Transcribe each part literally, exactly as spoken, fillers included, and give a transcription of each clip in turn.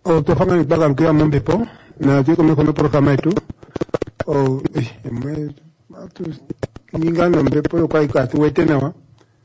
o tofanga ni baga kia mombepo na tiko me kono programa itu o eh me atu ningana mbepo yo kai ka tuwete nawa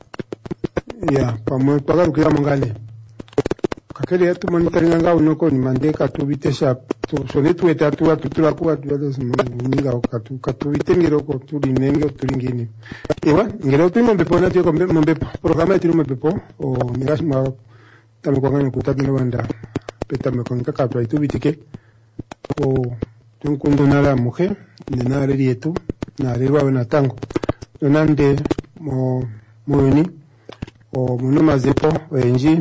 ya pamo baga kia mangale kakele ya tu monitoringa nga unoko ni mandeka tu vitesha tu sonetu eta tu atu tu la kwa tu ades ninga o katu katu vitengero ko tu linenge tu lingini ewa ngero tu mombepo na tiko mombepo programa itu mombepo o nirashma tamo kwa ngani kutaki na wanda peta me con kaka tu bitike o tunkundo na la mujer de na rietu na riwa na tango donande mo moyoni o muno mazepo enji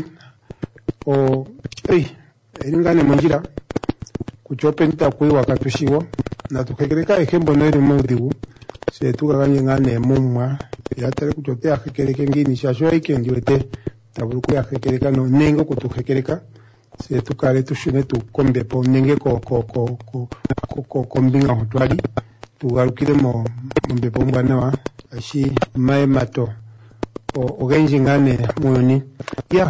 o ei eringane monjira kuchopenta kwe wakatushiwa na tukekereka ekembo nere modigu se tukaganye ngane mumwa ya tare kuchopea kekereke ngini shasho ikendiwete taburuku ya kekereka no nengo kutukekereka se tukale tushune tu kombe po nenge ko ko ko ko ko ko kombinga hotwali tugarukire mo mbe po mwana wa ashi mae mato o ogenji ngane muyoni ya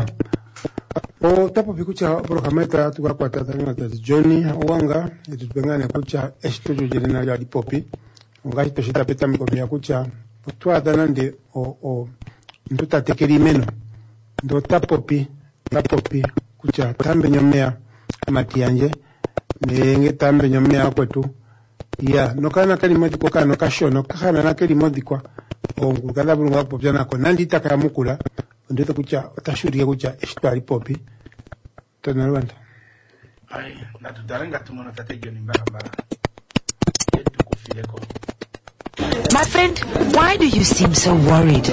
o tapo pikucha programeta tukakwata tanga ta Johnny wanga etupengane kucha estudio jena ya dipopi ngai to shita peta miko ya kucha twa danande o o nduta tekeri meno ndo tapopi tapopi kucha tambe nyomea matianje nenge tambe nyomea kwetu ya nokana kali modi ko kana kashono kana na kali modi kwa ongu kala bulunga popya nako nandita kaya mukula ndeta kucha tashuri kucha estwali popi tanarwanda ai na tudarenga tumona tatejo ni mbara yetu kufileko. My friend, why do you seem so worried?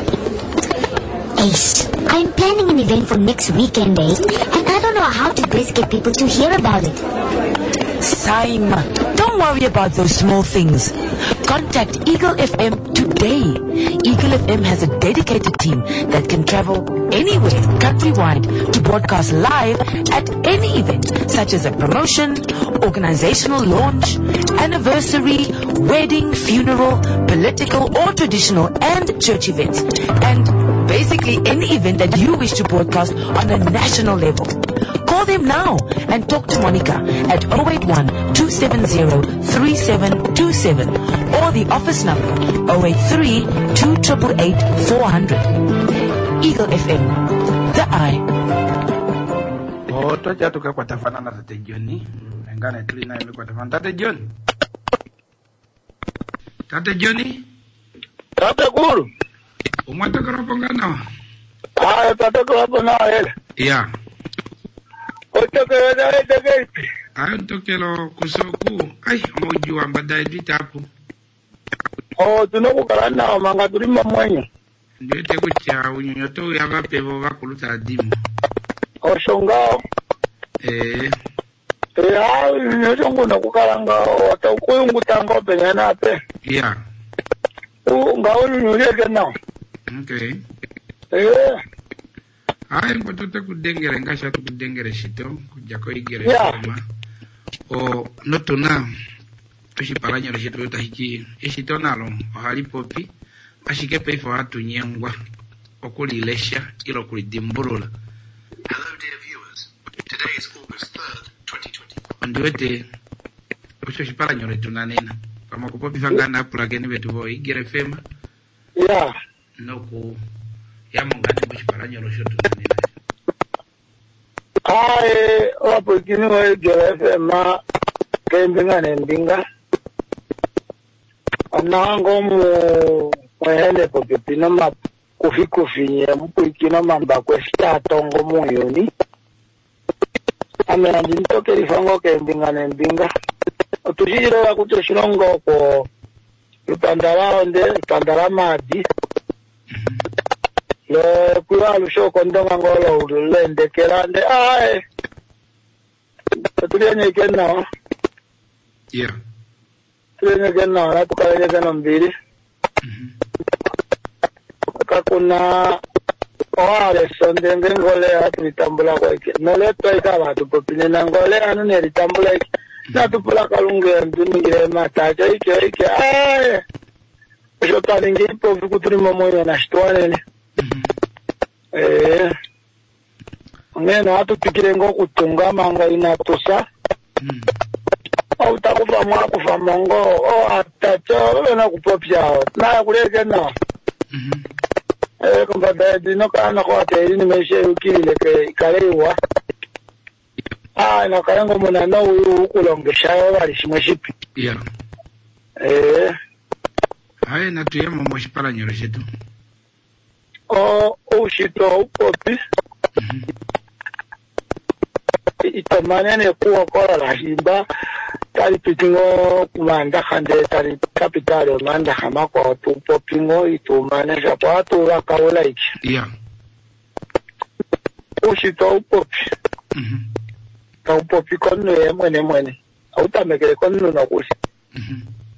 Ace, I'm planning an event for next weekend, eh? And I don't know how to best get people to hear about it. Saim, don't worry about those small things. Contact Eagle F M today. Eagle F M has a dedicated team that can travel anywhere countrywide to broadcast live at any event, such as a promotion, organizational launch, anniversary, wedding, funeral, political or traditional and church events, and basically any event that you wish to broadcast on a national level. Call them now and talk to Monica at zero eight one, two seven zero, three seven two seven or the office number zero eight three, two eight eight, four zero zero. Eagle F M, the eye. Oh, toja tukakwata fanana tate Johnny. Ngane klina imekwata fanana tate John. Tate Johnny? Tate Guru. Umata karapongana. Ah, tate karapongana ele. Yeah. Oto kera ete gate. Ah, tokelo kusoku. Ai, moju ambadai ditapu. Oh, tunokukalana manga tulima mwenye. Ndete kucha unyonyoto ya vapevo vakuluta adimu. Oshongao. Eh. Eh, ah, unyonyoto nguna kukalanga wata ukuyungu tango penyana ape. Yeah. U ngao unyonyoto nao. Okay. Eh. Ai, mpotote kudengere ngasha tu kudengere shito kujako igere yeah. Soma. O notona peshi paranya le shito tahiki ishito nalo ohali popi ashike peifo hatu nyengwa okulilesha ilo kulidimburula. Hello dear viewers. Today is August third, twenty twenty-one. Nduete peshi paranya le tunanena kama kupopi fangana plugin betu bo igere fema. Yeah. Noko ya mongane peshi paranya lo shito tunanena. Ai, wapo kini wa igere fema kembinga nendinga. Anango mu mwele popi pina ma kufi kufi nye mpu ikino mamba kwe sta tongo muyoni. Ame andinto kerifango kembinga nendinga. Otushiro wa kutoshilongo ko lupandala onde, lupandala madi. Le kuwa lusho kondonga ngolo ulende kelande. Ai, tulianye kena. Yeah. Tulianye kena, na tukalanye kena mbili. Kakuna oare sonde ngole atu litambula kwa ike. Nole toika watu popine na ngole anu ne litambula ike. Na tupula kalungu ya nduni ile mataja ike ike. Ae. Shota lingi ipo vikuturi momoyo na shituane ni. Eh. ngeno atupikire ngokutunga manga inatusa mm. au takufa mwakufa mongo o atacho na kupopya na kuleke na mhm eh kumba dadi no kana ko ateri ni meshe ukile ke kalewa ah na kayango mona no ukulongesha bali shimwe shipi yeah eh hai na tuyemo moshipala nyoroshetu o ushito upopi mhm itamanene kuwa kola la himba tali pitingo kumanda khande tali kapitale manda khama ko tu popingo itumane japo atu la kaola iki yeah ushito upopi mhm ka upopi kono ye mwene mwene autamekele kono na kushi mhm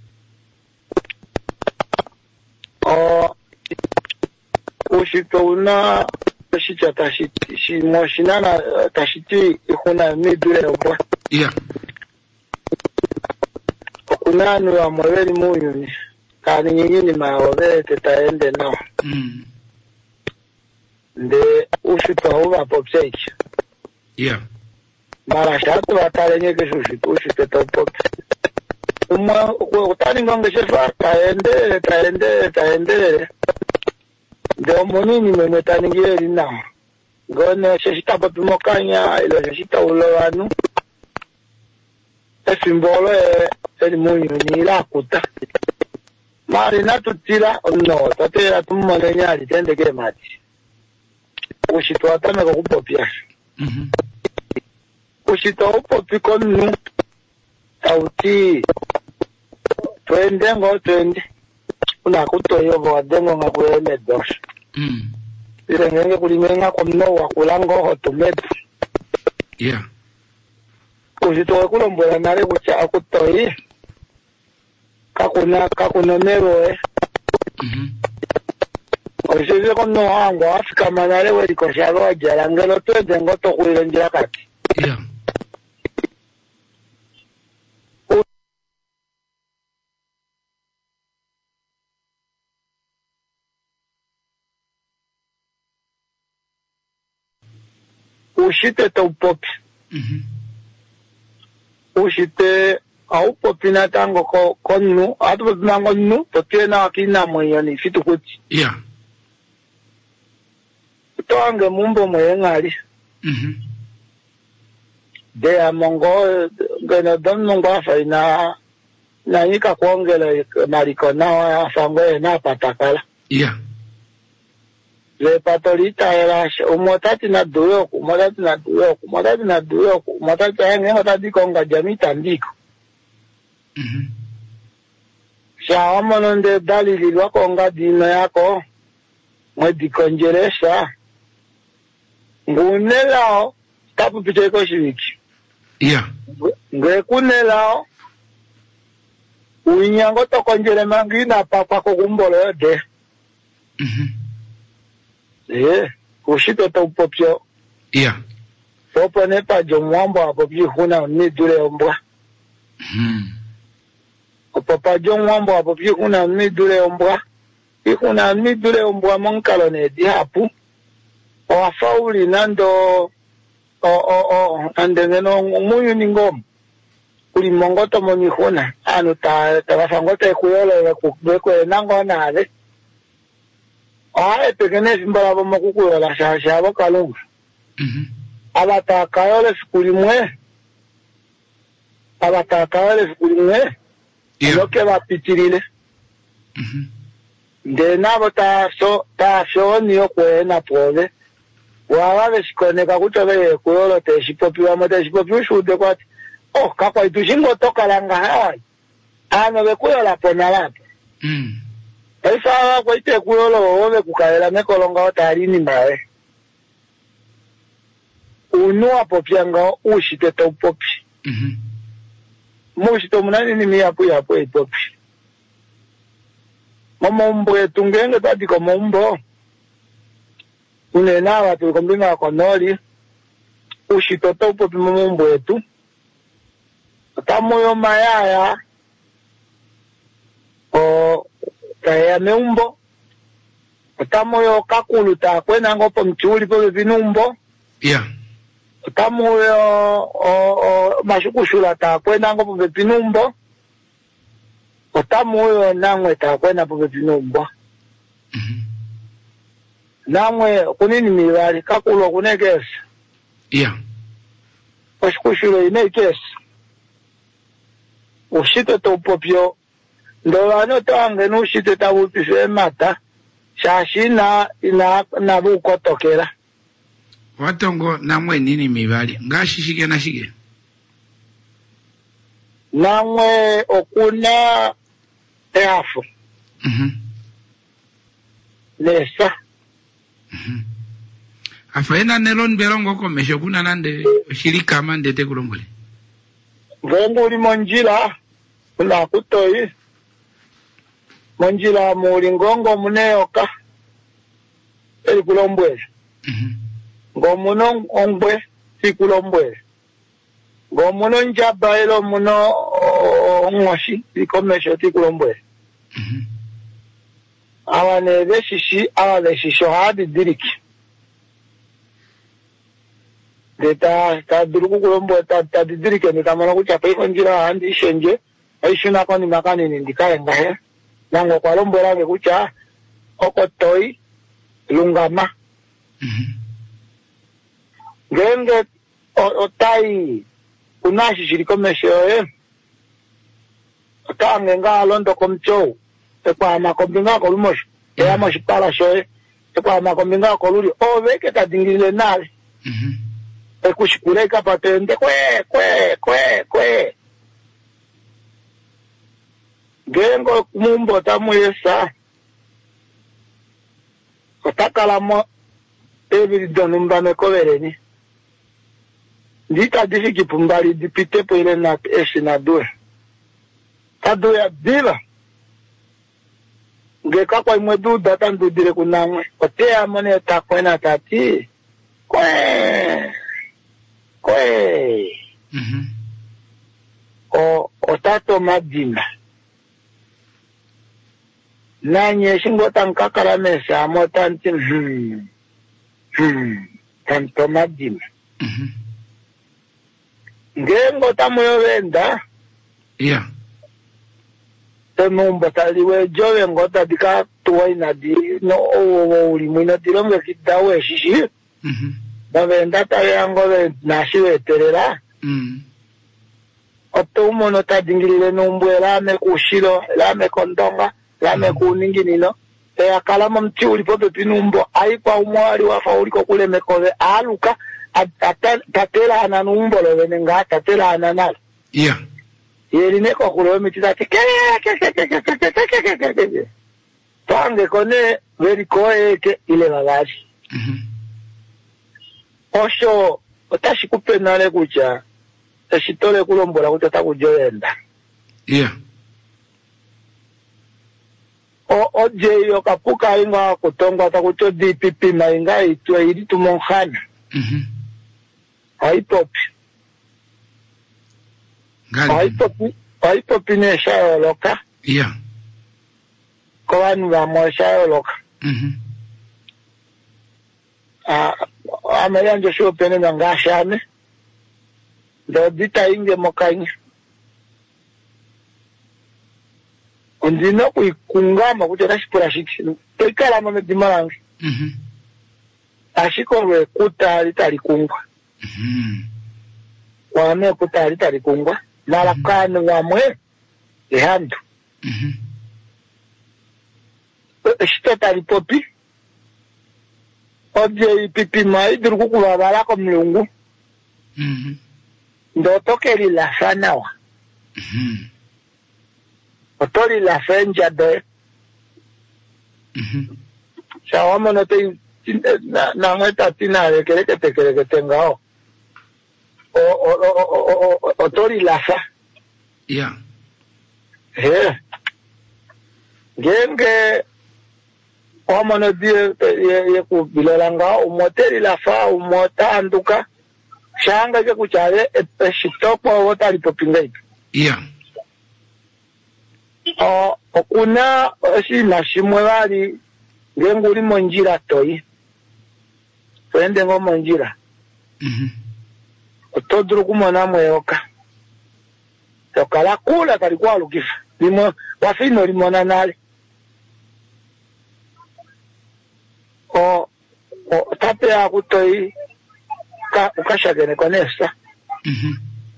o ushito una shicha tashiti shimoshinana tashiti ikuna midule obwa yeah kunanu wa mweli munyuni kani nyingine maobe tetaende nao mm nde ushito huwa popseki yeah mara shatu watalenye keshushito ushito topopi umwa utani ngonge shefa taende taende taende nde omonini memwetani ngeli nao ngone sheshita popi mokanya ilo sheshita ulo wanu esimbolo eli munyuni ilakuta mari natutila no tatera tumone nyali tendeke mati ushito atameka kupopya mhm ushito upopi konu tauti twende ngo twende unakutoyo bodengo ngakwele dos mm ile ngenge kulimenga komno wakulango hotumetu yeah ushito kulombola nale kucha akutoyi kakuna kakuna meroe mhm osheze komno wangu afika manale we likoshalo ajala ngelo twende ngo tokuile njira kati yeah ushite to upopi mhm ushite au popi na tango ko konu atu nango nu popi na akina moyoni fitu kuti yeah to ange mumbo moyengali mhm de amongo gana don mongo afa ina na yika kuongela mariko na afangwe na patakala yeah le patolita era umotati na duyo umotati na duyo umotati na duyo umotati yange umotati konga jamii tandiko mhm shawa nde dalili lwa konga dino yako mwedi konjelesha ngunelao tapu picheko shiriki yeah ngwe kunelao uinyango to konjele mangina papa ko kumbolo yode mhm eh ushito to popyo yeah popo ne pa jomwambo apopyo huna ni dure ombwa mhm papa jomwambo apopyo huna ni dure ombwa ikuna ni dure ombwa monkalo ne diapu o afauli nando o o o andengeno muyu ningom kuli mongoto monihuna anu ta ta bafangote kuyolo kubeko nango nale ae pekene simbala bomo kukuyola shasha bokalungu mhm abata kayole sikuli mwe abata kayole sikuli mwe yeah loke bapitirile mhm nde nabo ta so ta so niyo kwena pole wala besikoneka kutobe kuyolo te shipopi wa mate shipopi shude kwati oh kakwa itushingo toka langa hawai ano bekuyola pona lapo mm Esa kwa ite kuyolo obe kukaela mekolonga otalini mbae unu apopyanga ushite to popi mhm mushito munani ni miyapu yapu etopi momombo etungenge tati ko mombo unena watu kombina ko noli ushito to popi momombo etu tamoyo mayaya o kaya meumbo tamoyo kakulu ta kwena ngopo mchuli po vinumbo yeah tamuyo o mashukushula ta kwenda ngo pope pinumbo otamuyo nangwe ta kwenda pope pinumbo mhm nangwe kunini miwali kakulo kunekesa yeah mashukushula inekesa ushite to popyo ndo ano tange no ushite ta upise mata shashina ina na bukotokera watongo namwe nini mibali ngashishike na shike namwe okuna teafu mhm lesa mhm afaina nelon belongo ko mesho kuna nande shirika mande te kulombole venguli monjila kuna kutoi monjila muri ngongo muneyoka eli kulombwe mhm ngomuno ongwe sikulombwe ngomuno njaba elo muno ngoshi ikomesho sikulombwe mhm awane beshishi awale shisho hadi diriki deta ta duruku kulombwe ta ta diriki ni kamana kuchapa ikonjira handi shenje aishuna kwa ni makani ni ndikaye ngahe nango kwa lombo lange kucha okotoi lungama mhm genge otai unashi shirikomesho eh otange nga londo komcho ekwa makombinga ko lumosho ya mashipala shoe ekwa makombinga ko luli oveke tadingile nale mhm ekushikureka patende kwe kwe kwe kwe gengo mumbo tamuyesa otakalamo ebiri donumba mekovereni ndika difiki pumbali dipite po ile na eshi na due kado ya bila ngeka kwa imwedu data ndudire kunamwe ote amone takwena tati kwe kwe mhm o otato madina nanye shingo tankakara mesa amotanti hmm hmm tanto madina mhm ngengo tamuyo venda yeah tenumba taliwe jove ngota dika tuwa inadi no owo ulimwina tilonge kitawe shishi mhm bavenda tayango ve nashiwe terera mhm otumo no tadingilile numbwe lame kushilo lame kondonga lame kuninginino ya kalama mti ulipope pinumbo aikwa umwali wafa uliko kule mekove aluka tatela ana numbo lo venenga tatela ana nalo yeah yeli neko kulo mitita ke ke ke ke ke ke ke ke tange kone veri koeke ile babashi mhm osho otashi kupenale kucha eshitole kulombola kutata kujoyenda yeah o oje yo kapuka inga kutonga ta kucho D P P na inga itwe iri tumonkhana mhm haipop ngali haipop haipop ne shayo loka yeah ko anu ba mo shayo loka mhm a ameyanjo sho pene na ngashane ndo dita inge mokanya undino kuikungama kuti rashipura shikino toikala mame dimarangi mhm ashikorwe kutali talikungwa mhm wane kutali talikungwa malakani wamwe ehandu mhm shito talipopi obje ipipi mai durukukula balako mlungu mhm ndo tokeli la sanawa mhm otori la fenja de mhm shawama no te na na ngeta tinare kere que te kere que tenga o o o o otori la fa yeah eh genge Oma no die ye ku bilolanga umoteri la fa umota anduka shanga ke kuchare e shitopo wota lipopinga ipi yeah o okuna si na shimwe bali ngenguli monjira toyi twende ngo monjira mhm Otodro kumona mweoka. Tokala kula kalikuwa lukifa. Limo wafino limona nale. O o tape ya kutoi ka ukashagene konesa. Mhm.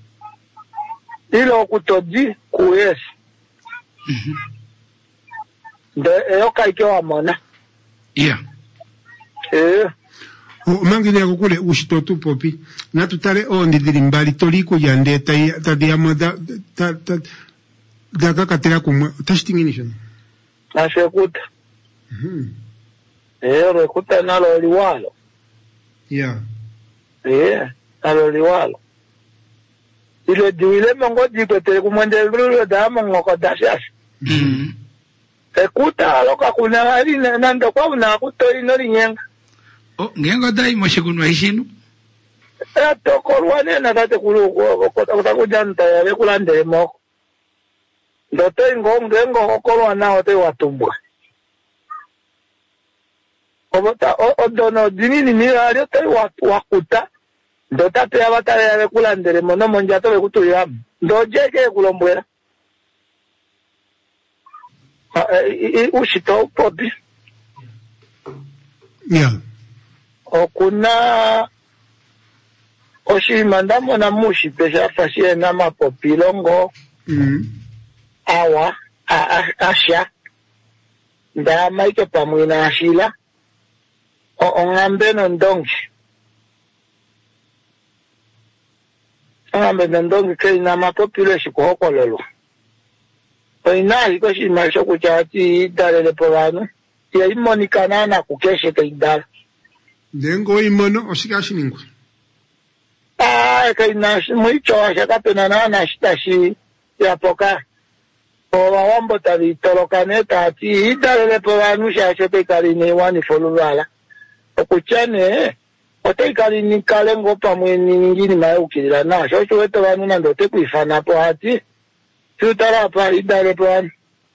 Ilo kutodi kuyesi. Mhm. De eoka ikiwa mona. Yeah. Eh. Mangile kukule ushitotu popi. Na tutare o ndidiri mbali toliko yande tai tadiamo da ta ta da kakatira kumwe tashtinginisho. Nashekuta. Mhm. Eh, rekuta nalo liwalo. Yeah. Eh, nalo liwalo. Ile diwile mongo dipete kumwende vile da mongo kodashas. Mhm. Ekuta aloka kuna ali nando kwa una kutori no linyenga. Oh, ngengo dai moshikunwa hishinu. Eh, tokorwane na tate kulu kota kujanta ya vekulande moko. Ndote ngongengo okorwa nao te watumbwa. Obota odono dinini mirali te wakuta. Ndota te abatale ya vekulande mono monjato vekutuyam. Ndojeke kulombwera. Ushito popi. Yeah. Okuna oshimanda mona mushi pesha fasie na mapopilongo. Mhm. Awa asha nda maike pamwina ashila ongambe no ndongi ongambe no ndongi ke na mapopulation ko hokololo oina iko shima sho kuchati dalele povano ya imonikana na kukeshe ke idala Dengo imono oshikashiningu. ah ke na muicho asha kapena na na shitashi ya poka Owa wambo tabi tolokane tati idalele povanu shashete karini wani folubala. Okuchane ote karini kalengo pamweni ngini mae ukilila na shosho weto wanu nando te kuifana po hati tutara pa idale povanu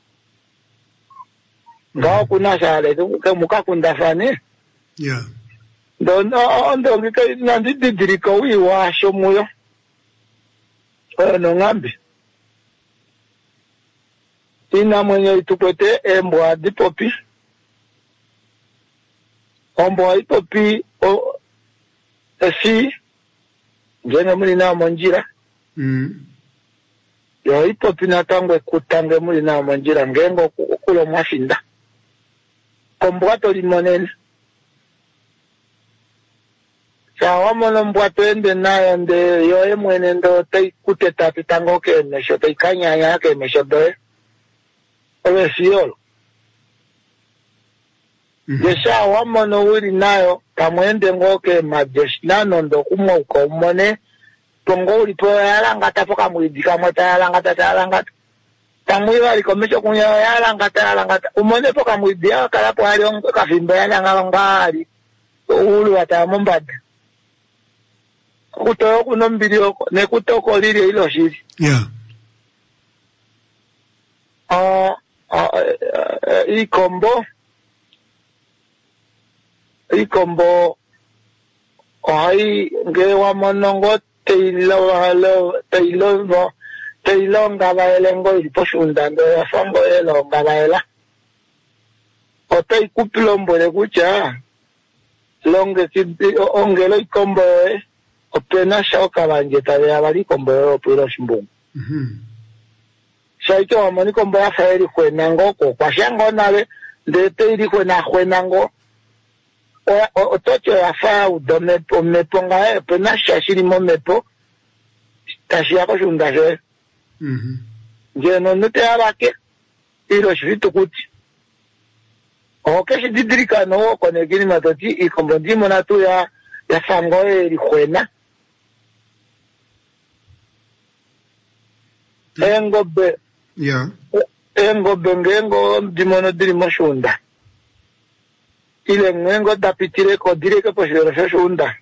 ngao kuna shale ke muka kundafane. Yeah. Don ondo ngike nandi didirika wiwa shomuyo ono ngambi ina mwenye itupete embwa dipopi ombwa ipopi o esi ngene muli na monjira. Mhm. Yo ipopi na tangwe kutange muli na monjira ngengo kulo mwashinda kombwa to limonene sawa mono mbwa twende nayo nde yo emwene ndo te kuteta pitango ke mesho te kanya yake mesho doe owe siolo. Yesha wamono wili nayo kamwende ngoke majesh nano ndo kumo uko umone pongo ulipo yalangata poka mwidika mweta yalangata yalangata tamwi wali komesho kunya yalangata yalangata umone poka mwidia kalapo hali ongo kafimbo yalangalongali ulu watamumbada kutoyo kuno mbili oko nekutoko lili ilo shiri. Yeah. Ah ikombo ikombo ai ngewa monongo teilo halo teilo teilo ngabaelengo iliposhunda ndo yafango elo ngabaela otei kupilombo le kucha longe kidi ongelo ikombo opena shoka banjeta ya bali kombo opiro shimbungu. Mhm. Shaito wamoni kombo ya faeri kwenango ko kwa shango nale ndete ili kwena kwenango o otocho ya fa udome po meponga e pena shashiri mo mepo tashi yako shunda je. Mhm. Je no nute abake ilo shvitu kuti oke shi didrika no kone gini matoti ikombo ndimo na tu ya ya fango e ili kwena engo be. Yeah. Engo bengengo dimono dirimo shunda. Ile ngengo dapitire ko direke po shira shunda.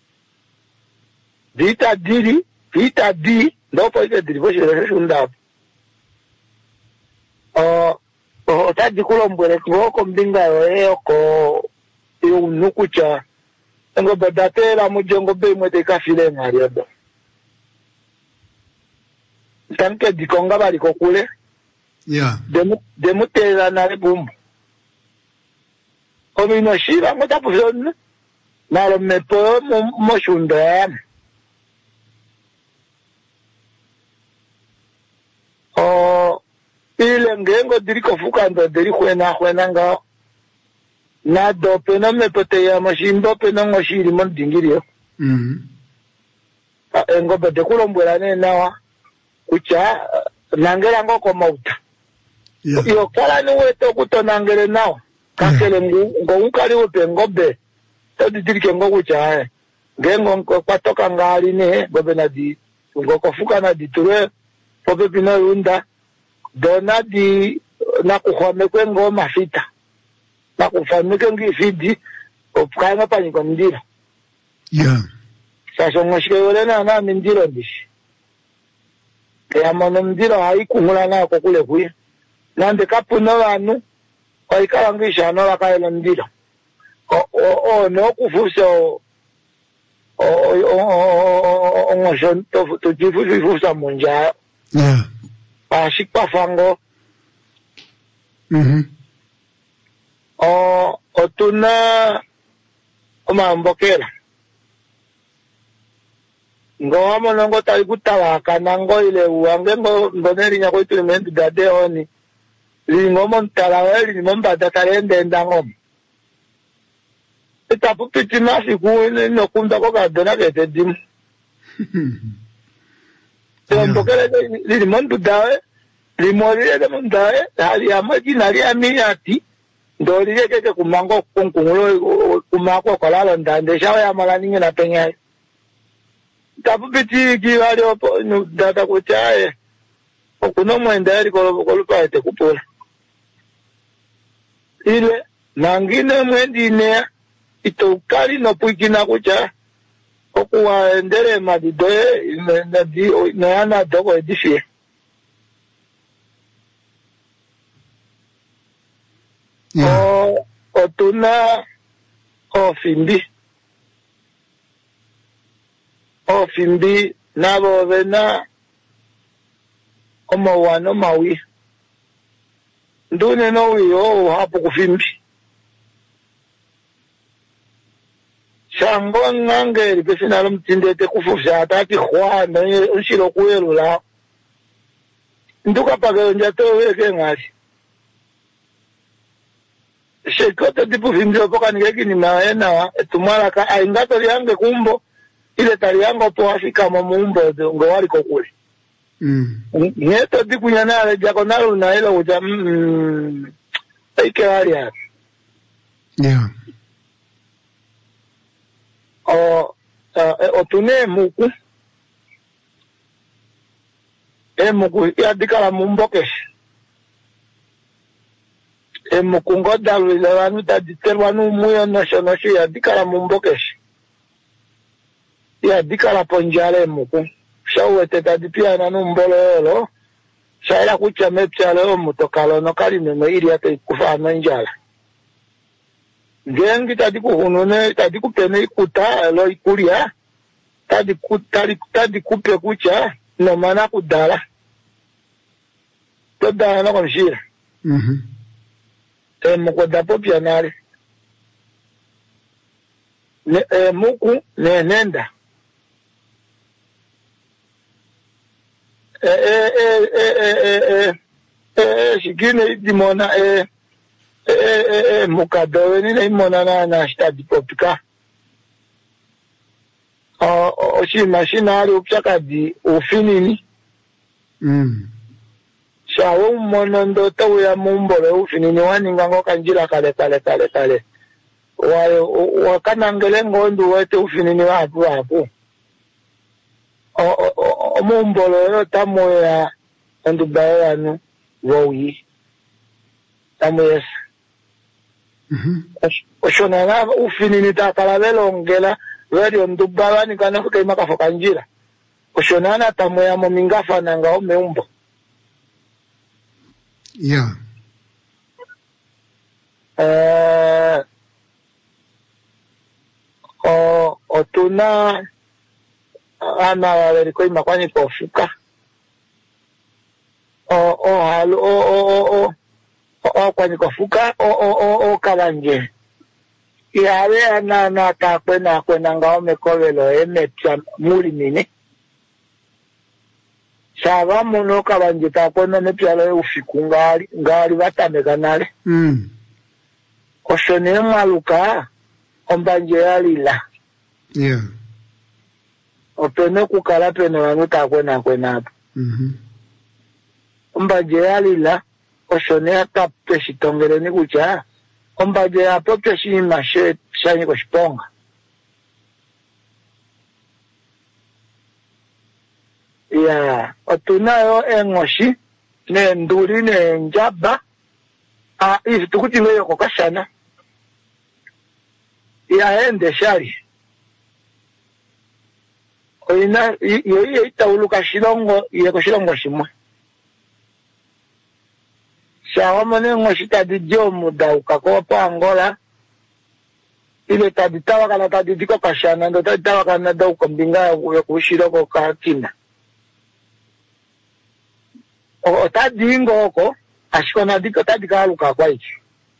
Vita diri, vita di, ndo po ike diri po shira shunda. O o tadi kulombwele ko mbinga yo ko yo nukucha. Engo bedate la mujongo be mwete kafile ngariado. tanke dikonga bali kokule. Yeah. Demu demu tela na bumbu. Omi no shiba ngota puzon. Na lo mepo mo shunda. O ile ngengo diriko fukando diri kwena kwena nga. Na dope na mepote ya mashimbo pe na ngashiri mon dingirio. Mhm. Engo bede kulombwela ne nawa. Kucha nangela ngoko mauta. Yeah. Yo kala ni weto kutonangele nawa. Kakele ngu ngo ukali upe ngobe. Todi dirike ngo kucha eh. Ngengo ngo kwatoka ngali ne gobe na di ngo kofuka na diture pope pina runda dona di na kuhome kwe ngo mafita na kufamike ngi fidi opkana pani kwa ndira. Yeah. Sasa ngashike wale na na mindiro ndishi. Ya mano mindiro haikuhula na kwa kule kuye. Nande kapuna wanu kwa ikala ngisha no wakaela ndiro. O o o no kufusa o o o o ngashon to to jifu jifu munja. Yeah. Ashikpa fango. Mhm. O otuna omambokela. Ngo amo ngo tali kutawaka nango ile uange ngo ngoneri nya kwetu mendu dade oni. Lingo montala weli ni mombada kalende ndangom. Itapu pitina siku no kunda ko gadona kete dim. Ombokela li mondu dawe, li morire de mondawe, hali amaji nali amiyati. Ndoli yeke kumango kunkungulo kumako kolalo ndande shawe amala ninge na penya. Tapu piti kiwali opo data kuchae. Okuno mwenda yari kolupa ete kupola. Ile nangine mwendi nea itokali no puikina kucha. Okuwa endere madidoe na di na ana dogo edifie. Yeah. O otuna ofimbi. Ofimbi nabo vena omo wano mawi. Ndune no wiyo hapo kufimbi. Shango ngangeri pesina lo mtindete kufusha ataki khwana unshilo kuyelu la. Nduka pake njato weke ngasi. Shekote tipu fimbi opoka nigeki ni maena tumala ka aingato liange kumbo ile tali yango po afika mumbo ngo wali kokule. Mm. Nyeto tipu nyanale jako nalu na ilo uja mm ike wali ya. Yeah. O uh, otune muku e muku ya dikala mumbokesh e muku ngoda le wanu ta diterwanu muyo no shono shi ya dikala mumbokesh ya dikala ponjale muku shawe teta dipia na numbolo lo shaira kucha mepchale o mutokalo no kali no iri ate kufa na njala. Gengi tadi kuhunune tadi kupene ikuta lo ikuria tadi kutari tadi kupe kucha no mana kudala toda na konshira. Mhm. E mukoda popia nari ne e muku ne nenda e e e e e e e shigine dimona e eh eh eh mukado ni na mona na na stadi popika o o shi machinari upchaka di ufinini Mm. shawo mono ndo tawo ya mumbole ufinini wani ngango kanjira kale kale kale kale wa wa kanangele ngondo wete ufinini wapu wapu o o mumbole ro tamo ya ndu bawa nu woyi tamo yes. Mhm. Oshonana ufinini takala belongela radio ndubala ni kana fuka imaka foka njira. Oshonana tamo ya momingafa nanga o meumbo. Yeah. Eh o otuna ana wale ko imakwani pofuka. o o halu o o o o kwani kofuka o o o o kalanje yawe na na ta kwena kwena ngao mekovelo emepya muri mine sava muno kalanje ta kwena nepyalo ufiku ngali ngali batameka nale mm oshone maluka ombanje yalila yeah opene kukala pene wanu ta kwena kwena hapo mhm ombanje yalila oshone atape shitongereni kucha ombanje yapo peshima she shanye ko shiponga ya otunayo engoshi ne nduri ne njaba a ifi tukuti ngeyo kokashana ya ende shari oina yo yo itauluka shilongo ye ko shilongo shimwe shawa mane ngoshi tadi jomu da ukakopa Angola ile tadi tawa kana tadi diko kashana ndo tadi tawa kana da ukombinga ya kushiroko katina o tadi ngoko ashikona diko tadi kaluka kwa ichi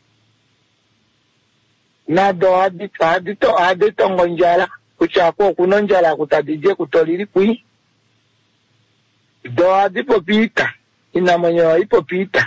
na do adi adi to adi to ngonjala kuchako kunonjala kutadije kutoliri kui do adi popita ina manyo ipopita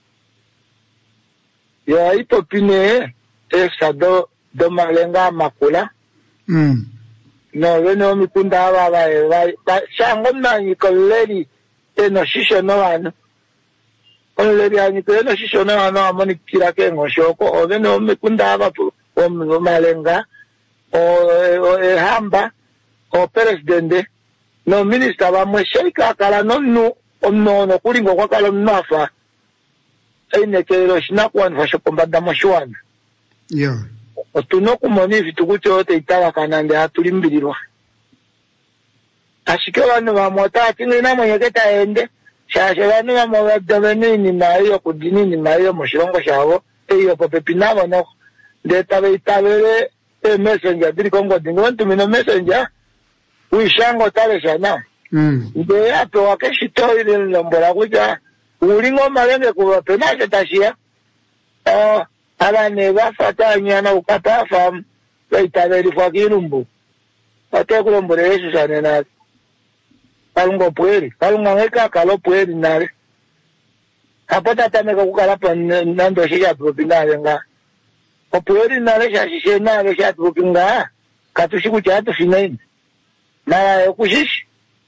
yo ipopine esa do do malenga makula mm no weno mikunda aba ba ba shango nanyi koleri eno shisho no ano oleri anyi ko eno shisho no ano amoni kira ke ngoshoko o weno mikunda aba o malenga o e hamba o presidente no minister ba mweshika kala no no no no kulingo kwa kala nafa ene kero shinakwani fashokombada mashwana yeah otuno kumoni vitukucho yote itawa kanande hatulimbilirwa ashike bano bamota tingina mwenyeketa ende shashe bano bamobadabene ni mayo kudini ni mayo mushirongo shabo eyo popepinabo no ndeta beitabere e messenger diri kongo dingo ntumino messenger wishango tale shana mm nde yato wakeshito ile lombora kuja ulingo malenge kuwa penashe tashia uh, abane bafata nyana ukata fam baitaberi kwa kirumbu ate kulombore yesu sane na kalungo pueri kalunga ngeka kalo pueri nare kapata tameka kukala pa nando shia propinare nga o pueri nare shashishe nare shat propinga katushiku chatu finaini na kushishi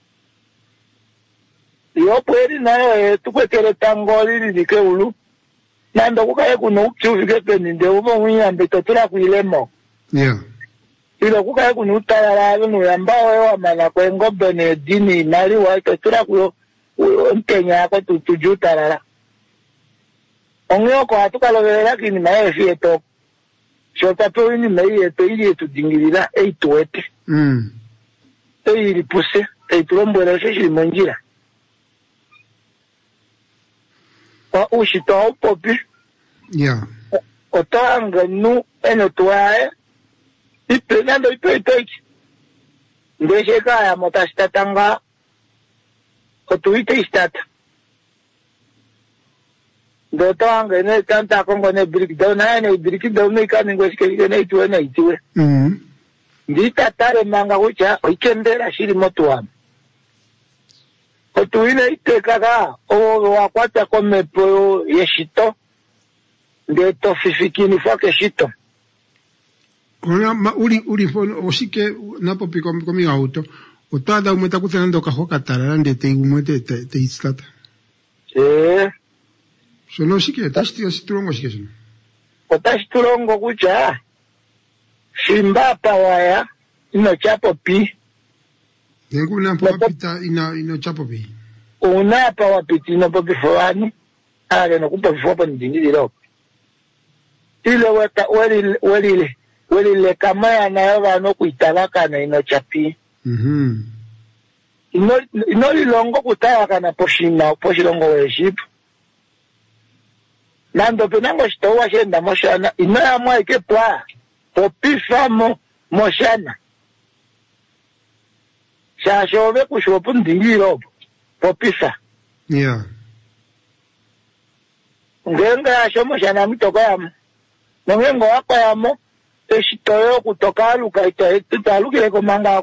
yo pueri nayo tukwekele tangoli lilike ulu nando kukaye kuno uchuvike peninde ubo mwinyambe totura kuilemo yeah ilo kukaye kuno utalala no yambao yo amana kwengo bene dini mali wa totura kuyo ntenya yako tujutalala onyo ko atukalobera kini maye fieto shota to ni maye to ili tudingirira eituete mm eiri puse eitulombora sheshi monjira o ushito o popi yeah o tanga nu eno tuae ipe nando ipe itoiki ndeshe kaya motashita tanga o tuite istata ndo tanga ene tanta kongo ne breakdown na ene breakdown ne kani ngoshike ne ituwe na ituwe mm ndita tare manga kucha oikendera shiri moto wame otuine itekaga o wakwata komepo yeshito ndeto fifikini fake shito ona ma uri uri fo osike napo piko komi auto otada umeta kutenando kahoka tarara ndete umete te te istata eh sono sike tasti astrongo sike sono otashi tulongo kucha shimba pawaya ino chapo pi nengu na papita ina ino chapo pi una pawa piti no popi fowani ale no kupa fopa ndingiri lo ile wata wali wali wali le kamaya na yaba no kuitalaka na ino chapi mhm ino ino longo kutaka na poshina poshilongo weship nando penango shitowa shenda moshana ino ya mwa ike pwa popi famo moshana shashove kushopu ndingiro popisa yeah ngenga yashomo shana mitoko yamo nongengo wako yamo eshitoyo kutoka luka italukile komanga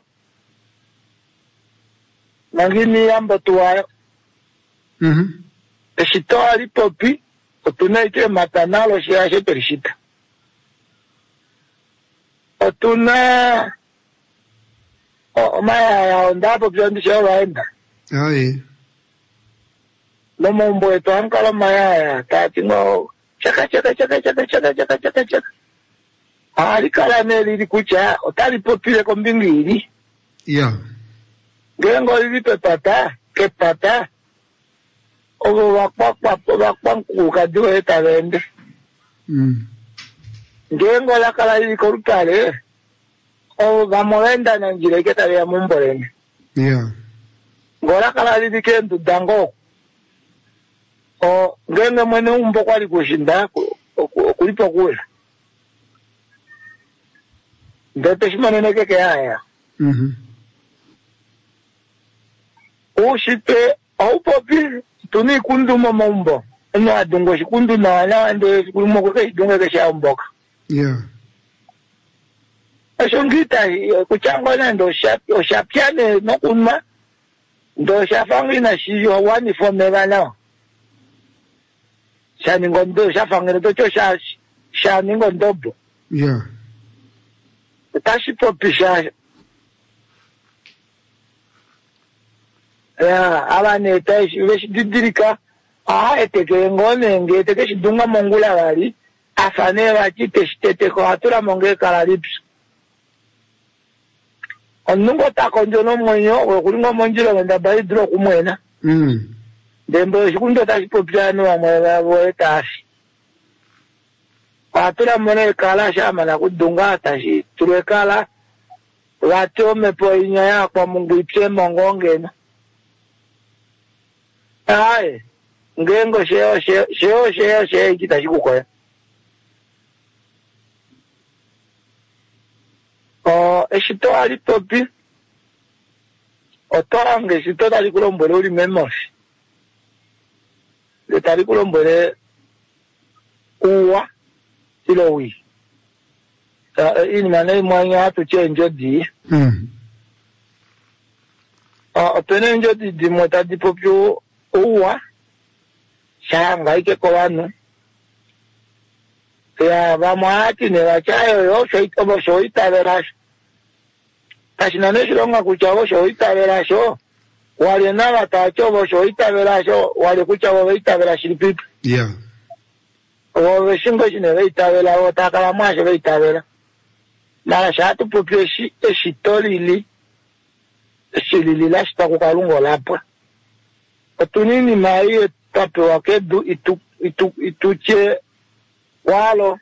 nangini yambo tuwayo mhm eshito ali popi otuna ite matanalo shiyashe perishita otuna o maya ya ondapo byondi sho waenda aye lomo mbo eto ankala maya ya tati ngo chaka chaka chaka chaka chaka chaka chaka chaka ali kala neli likucha otali popile kombingiri yeah ngengo lili pepata kepata ogo wakwa wakwa kuka diwe talende mm ngengo la kala lili korutale o gamorenda na njire ketale ya mumbolene yeah ngora kala lili kendu dango o ngenge mwene umbo kwali kushinda kulipo kula ndote shimane keke haya mhm ushite aupopi tuni kundu momombo eno adungo shikundu na wala ndo kulimo kweke idungo ke shamboka yeah ashongita kuchangwa na ndo shapi o shapiane no kunma ndo shafangi na shiyo wani fomela na shani ngondo shafangi ndo cho sha shani ngondobo yeah tashi popi sha ya abane tashi weshi didirika ah eteke ngone ngete ke shidunga mongula bali afane bachite shitete ko atura monge kala lips onungo takonjo no monyo kulingo monjiro ngenda bali dro kumwena mm dembo shikundo tashi popi ano amwe bo tashi atura mone kala shama na kudunga tashi turwe kala wato mepo inya ya kwa mungu ipse mongongena ai ngengo sheo sheo sheo sheo sheo kita shikukoya o eshito ali topi otorange eshito tali kulombole uli memoshi le tali kulombole uwa silowi ini mane mwanya atu chenjo di mm a otene njo di di mota di popyo uwa shanga ike ko wanu ya vamwati ne vachayo yo shoita bo shoita verasho tashina ne shilonga kuchavo shoita verasho wale na vatacho bo shoita verasho wale kuchavo veita verashiri pipi yeah o veshingo shine veita vela o takala mwasho veita vela mara shatu popyo shi eshitolili shilili la shita kukalungo lapwa otunini mai tape wakedu itu itu ituche walo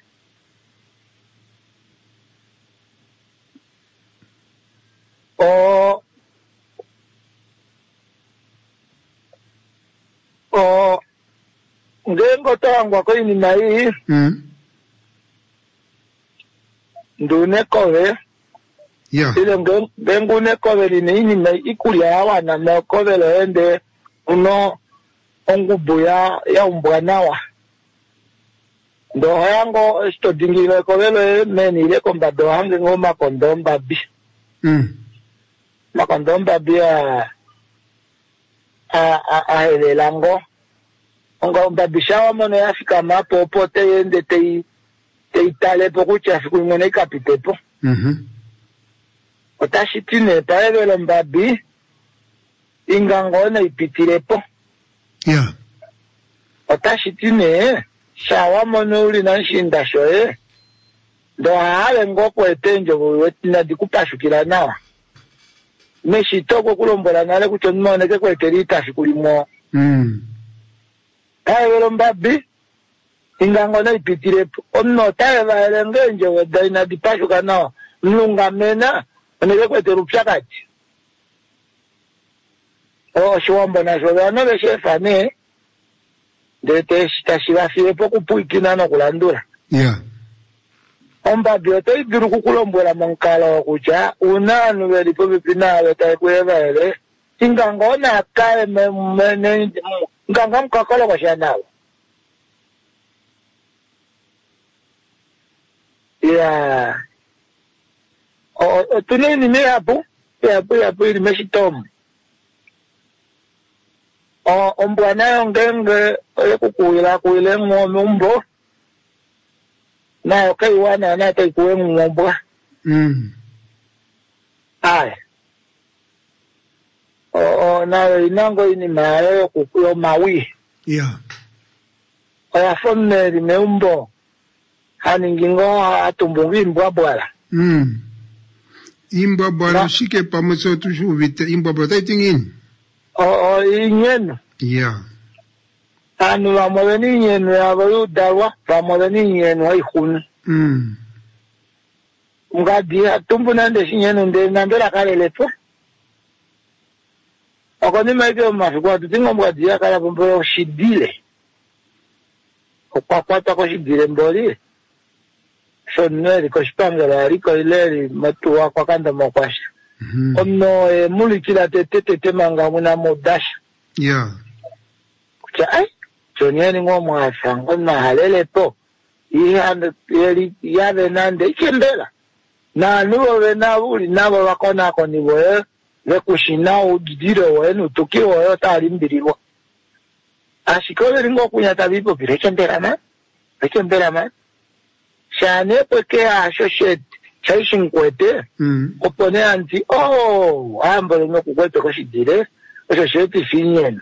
o o ngengo tangwa ko ini mai mm ndune kove yeah ile ngengo ne kove ni ini mai ikulia wana na kove lende uno ongubuya ya umbwanawa ndo yango esto dingile ko velo meni ile komba do hange ngoma kondomba bi mm ma kondomba bi a a a ele lango onga mbabi shawa mone afika mapo pote yende te te itale poku chafi ngone kapitepo mhm otashitine paevelo mbabi ingangone ipitirepo yeah otashitine shawa mono uli na nshinda shoye ndo haale ngoko etenjo wetina dikupashukila nawa meshitoko kulombola nale kucho nmoneke kweterita shikulimo mm taevelo mbabi ingangone ipitirepo onno taeva elengenje wedaina dipashuka nawa mlungamena oneke kweterupyakati o shiwambo na shobano beshefane ndete shitashibafile pokupuikina nokulandula yeah ombabi otoidiru kukulombola monkalo kucha unanu belipo bipinawe taikuyevaele ingangona akae nganga mkakolo kwa shanawe ya o o tuneni me hapo hapo hapo ile meshitom o ombwana yongenge ekukuila kuile ngome umbo na okay wana na taikuwe ngombo mm ai o o na inango ini mayo kukuyo mawi yeah oya fonne di meumbo haningingo atumbungi imbwa bwala mm imbwa bwala shike pamoso tushu vite imbwa bwala taitingin o o inyenu yeah anu la modeni nyenu ya bayu dawa la modeni nyenu ai khun mm ngadi atumbu nande shinyenu nde nambela kale lepo okoni maike mafiko tutingo ngadi ya kala bombo shidile kwa kwata ko shidile mboli soneri ko spangala riko ileri matuwa kwa kanda mokwashi mhm ono e mulikila tete tete manga muna modash yeah cha ai chonyeni ngomo asango na halele po ihande yeli yave nande ikembela na nuwo vena uli nabo bakona ko niwe lekushina udidiro wenu tukiwo yo tali mbiriwa ashikole ringo kunyata bipo birekembela na rekembela na shane peke associate chasing kwete mm opone anti oh ambole no kukwete ko shidire associate finyen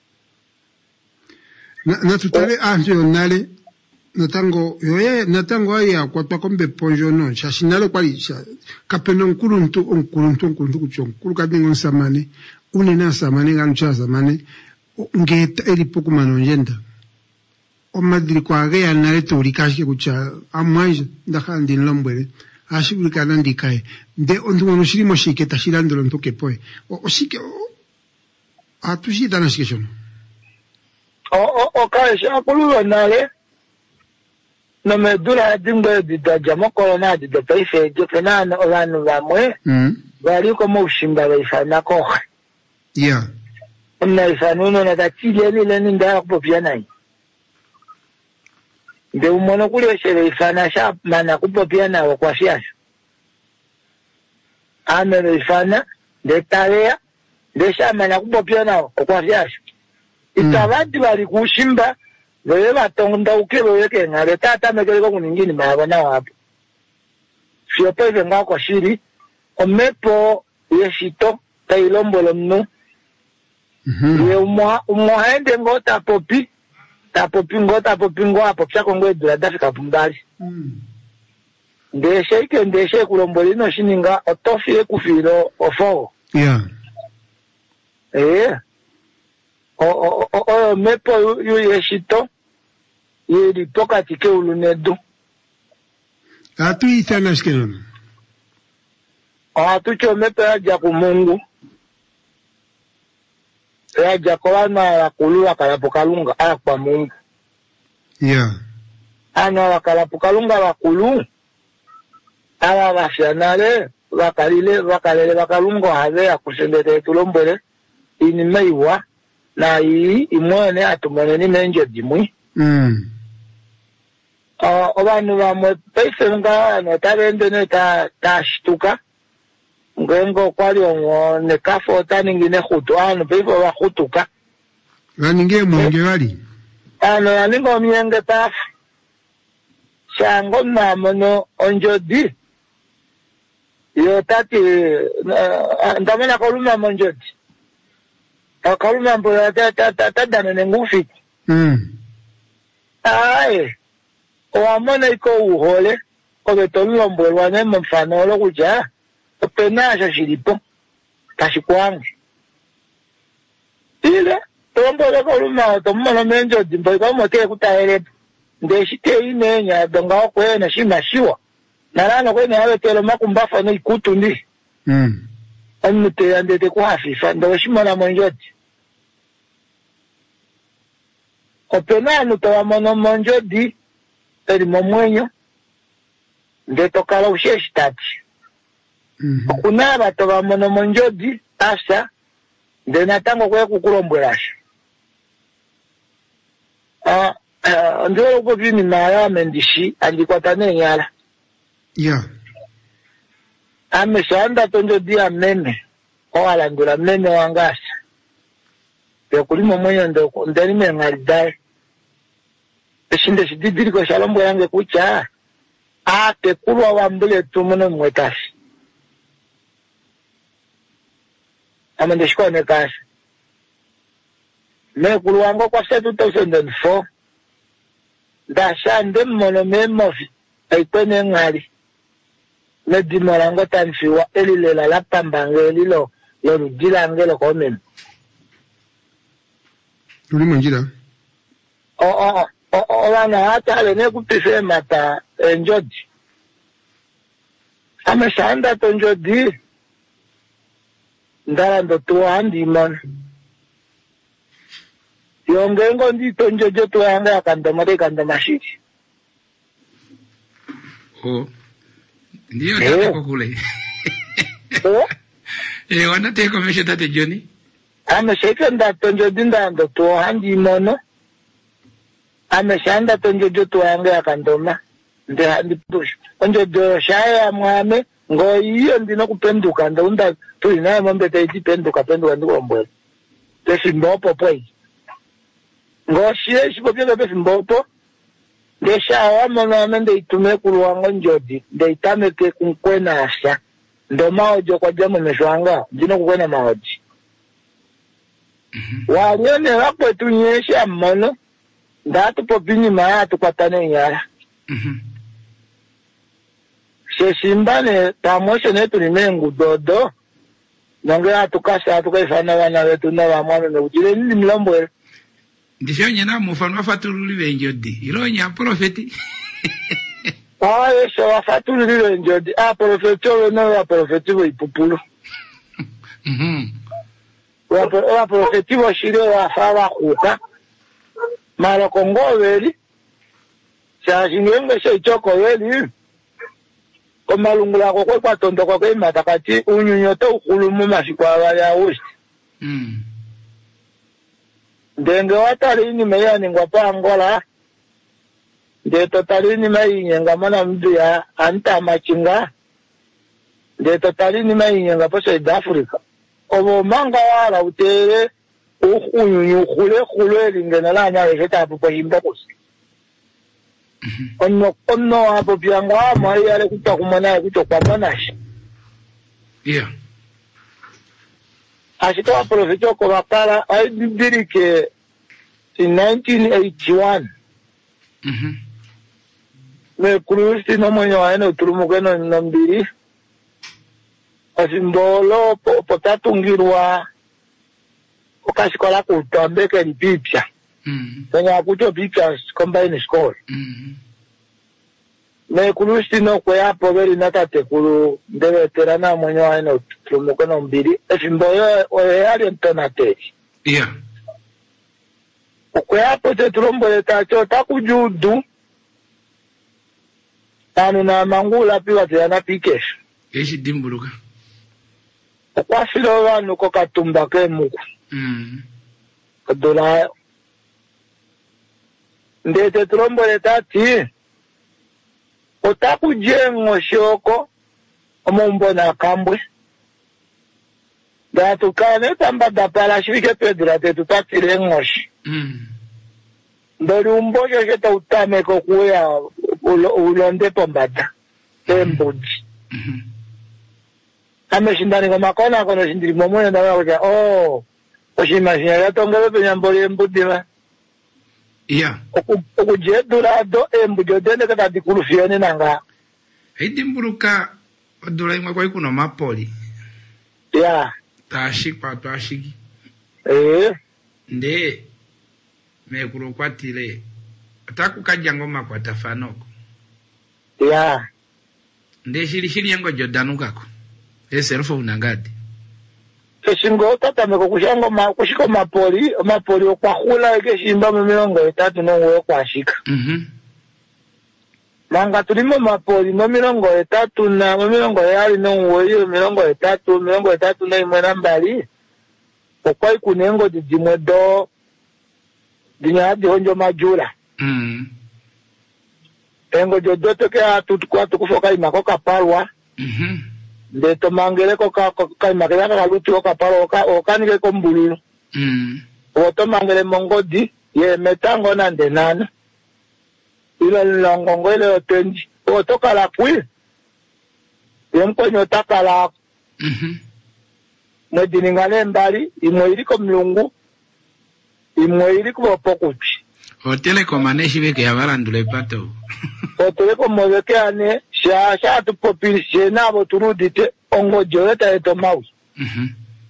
na na tutale anje onale natango yoye natango aya kwa tokombe ponjo no shashinalo kwali sha kapeno nkuluntu onkuluntu onkuluntu kuchon kulukadingo samane unena samane ngancha samane ngeta elipo kumanonjenda o madri kwa ge anale tori kashike kucha amwanje ndakhandi lombwele ashibulika nandikae nde onduno shirimo shike tashilandolo ntoke poe o shike atushita na shike shono o o o kai sha kulu nale no me dura dingbe di da jamo corona di da paife je fenana olanu va mwe mm bali ko mo shimba ba ifana ko yeah na ifanu no na tachile le ni nda ko piana de umono kule shere ifana sha mana kupo piana wa kwa siasa ame ifana de tarea de sha mana kupo piana kwa siasa itabadi bali kushimba wewe batonda ukelo yeke ngale tata mekele ko kuningini mabana wapo sio pese ngako shiri omepo yeshito tailombolo mno mhm ye umwa umwa ende ngota popi ta popi ngota popi ngo apo chako ngwe dafika pumbali mm ndeshe ike ndeshe kulombolino shininga otofi ekufilo ofo yeah eh o o o o mepo yu yeshito ye di poka tike ulunedu atu itana skenon a tu cho mepo ya kumungu ya jakolana ya kulula kalapukalunga ala kwa mungu yeah ana wakalapukalunga wakulu ala wafyanale wakalile wakalele wakalunga have ya kusendete tulombele ini meiwa na ii imwene atumone ni menjo dimwi mm uh, obanu bamwe paife nga no tabende ne ta tashtuka ngengo kwali ongo ne kafo taningine khutu anu paife wa khutuka ganinge mwenge wali ano aningo mienge taf shango na mono onjodi yo tati uh, ndamena koluma monjodi akaluma mbo ta ta ta ta dana nengufi mm ai o amona iko uhole o betolo mbolo ne mfano lo kuja penasha shilipo kashikwangu ile tombo le koluma tomona menjo dimbo ko mote kutaele ndeshite inenya donga kwena shimashiwa nalana kwena yawe telo makumbafa no ikutu ndi mm amute yandete kwa hafifa ndo shimona monjoti opena nuto mono monjodi eri momwenyo ndeto kala usheshi tati mhm kuna bato ba mono monjodi asa nde natango kwe kukulombwelasha ah uh, ndiro ko bini mara mendishi andikwata nenyala Yeah. Ameshanda tonjo dia mene. Oala ndura mene wangasa. Pia kulimo mwenye ndo ndani me ngaridai. Peshinde shididiri kwa shalombo yange kucha. Ah, te kulwa wambule tumuno mwetasi. Amende shiko nekasi. Me kulwa ngo kwa two thousand four. Da shande mmono me mofi. Aikone ngari. Me di morango tanfiwa elile la la pambange lilo. Loro jila angelo komen. Tuli mwenjira. O o o o wana hata le ne kupise mata enjodi. Ame shanda tonjodi. Ndara ndo tuwa handi man. Yongengo ndi tonjojo tuwa hanga ya kandomade kandomashiri. Oh. Ndiyo tate kwa kule. Oh? Eh, wana teko meshe tate Johnny? Ame sheke nda tonjodi nda ndo tuwa handi mono. Ame shanda tonjojo tuwa hanga ya kandoma. Nde handi push. Onjojo shaya mwame. Ngo iyo ndino kupenduka. Ndo unda tuli nae mwambe teiti penduka penduka ndiko mbwele. Teshi mbopo pwei. Ngo shie shipo pia pepe mbopo. Nde shawa mono amende itume kuluwango njodi. Nde itame ke kunkwena asha. Ndo maojo kwa jamu meswanga. Ndino kukwena maoji. Mm-hmm. Wanyone wakwe tunyesha mono. Ndatu popini maa tukatane nyara. Mm-hmm. Shesimbane tamoshe netu ni mengu dodo. Nange atukasa atukaifana wana wetu na wamame mekujile nini mlambo ele. Ndisho nyena mufano wafatululi wenjodi. Ilo nya profeti. Ah, yesho wafatululi wenjodi. Ah, profeti owe na wa profeti wa ipupulu. Mhm. Wa profeti wa shire wa fawa kuka. Maro kongo weli. Shashingenge shechoko weli. Komalungula kwa kwa tondo kwa kwa matakati unyunyoto ukulumu mashikwa wale ya ushi. Mm. Ndenge watarini meya ningwapa Angola. Nde totarini meyi nyenga mana mdu ya anta machinga. Nde totarini meyi nyenga po South Africa. Obo manga wala utere unyunyu kule kule lingena la nya weketa apu kwa himbokosi. Ono ono hapo pianga mai yale kutakumana kutoka manashi. Yeah. Ashitoa profeto kwa wakala aidirike in nineteen eighty-one. Mhm. Me kurusi no mwenye waene uturumukeno nambiri. Asimbolo po potatungirwa okashikola kutambeke lipipya. Mhm. Kwenye akuto pipya combine school. Mhm. Me kurusi no kwe hapo veri natate kuru ndebe terana mwenye waene uturumukeno mbiri. Asimboyo oye hali mtonateri. Yeah. Kwe hapo te turombo letacho takujudu. Anu na mangula piwa tiyana pikesha. Eshi dimbuluka. Kwa filo wanu ko katumba ke muku. Mhm. Kadola. Ndete turombo letati. Otaku jengo shoko. Omumbo na kambwe. Da tukane tamba da pala shwike pedra te tutatire ngoshi. Mhm. Ndori umbojo sheta utame ko kuya ulonde pombata. Tembuji. Mhm. Ame shindani kwa makona kono shindiri momone ndawa kuja oh oshima shinya yatongebe penyamboli embudima. Yeah. Oku jedura do embujo dende kata dikulufione nanga. Dimbuluka odula imwe kwa ikuno mapoli. Yeah. Tashikwa twashiki. Eh. Nde mekuru kwatile ataku kajango makwata fanoko. Yeah. Nde shiri shiri yango jodanukako. Eselfo unangati. Eshingo tata meko kushango ma kushiko mapoli, mapoli okwahula eke shimba milongo etatu nongo kwa shika. Mhm. Manga tulimo mapoli no milongo etatu na milongo yali nongo iyo milongo etatu, milongo etatu na imwe nambali. Okwai kunengo dijimwe do dinyadi honjo majula. Mhm. engo jodoto ke atutukwa tukufoka imako kapalwa mhm de tomangele ko ka ka imagela ka lutu ko kapalwa ka okanike ko mbululu mhm o tomangele mongodi ye metango na ndenana ile longongo ile otendi o tokala kwi yemkonyo takala mhm mwediningale mbali imwe iliko mlungu imwe iliko pokuti hotele komaneshi beke yabarandule pato hotele komobeke ane sha sha tupopi nabo turudite ongo joleta eto maus mhm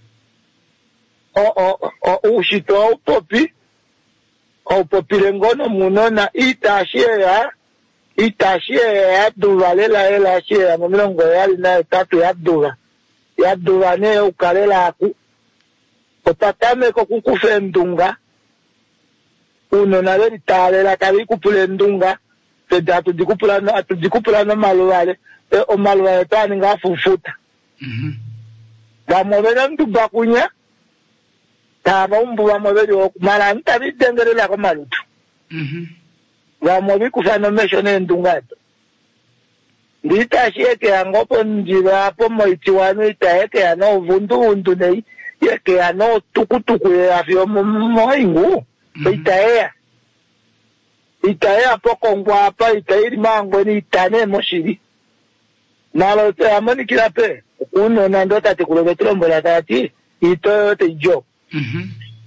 o o o ushito popi o popile ngono munona itashia itashia ya duvalela ela shia mlongo yali na tatu ya duva ya duva ne ukalela aku otatame ko kukufe ndunga uno na le talela kali kupule ndunga te datu dikupula na atu dikupula na malwale e o malwale tani nga fufuta mhm ba mobela nduba kunya ta ba umbu ba mobeli o mara ntabi dengerela ko malutu mhm ba mobi kufana mesho ne ndunga ndita sheke angopo njira hapo moitiwano itaeke ano vundu vundu nei yeke ano tukutuku ya afyo moingu itaea itaea poko ngwa hapa itairi mango ni itane moshiri nalo te amoni kila pe uno nando tate kulovetro mbola tati ito te jo mhm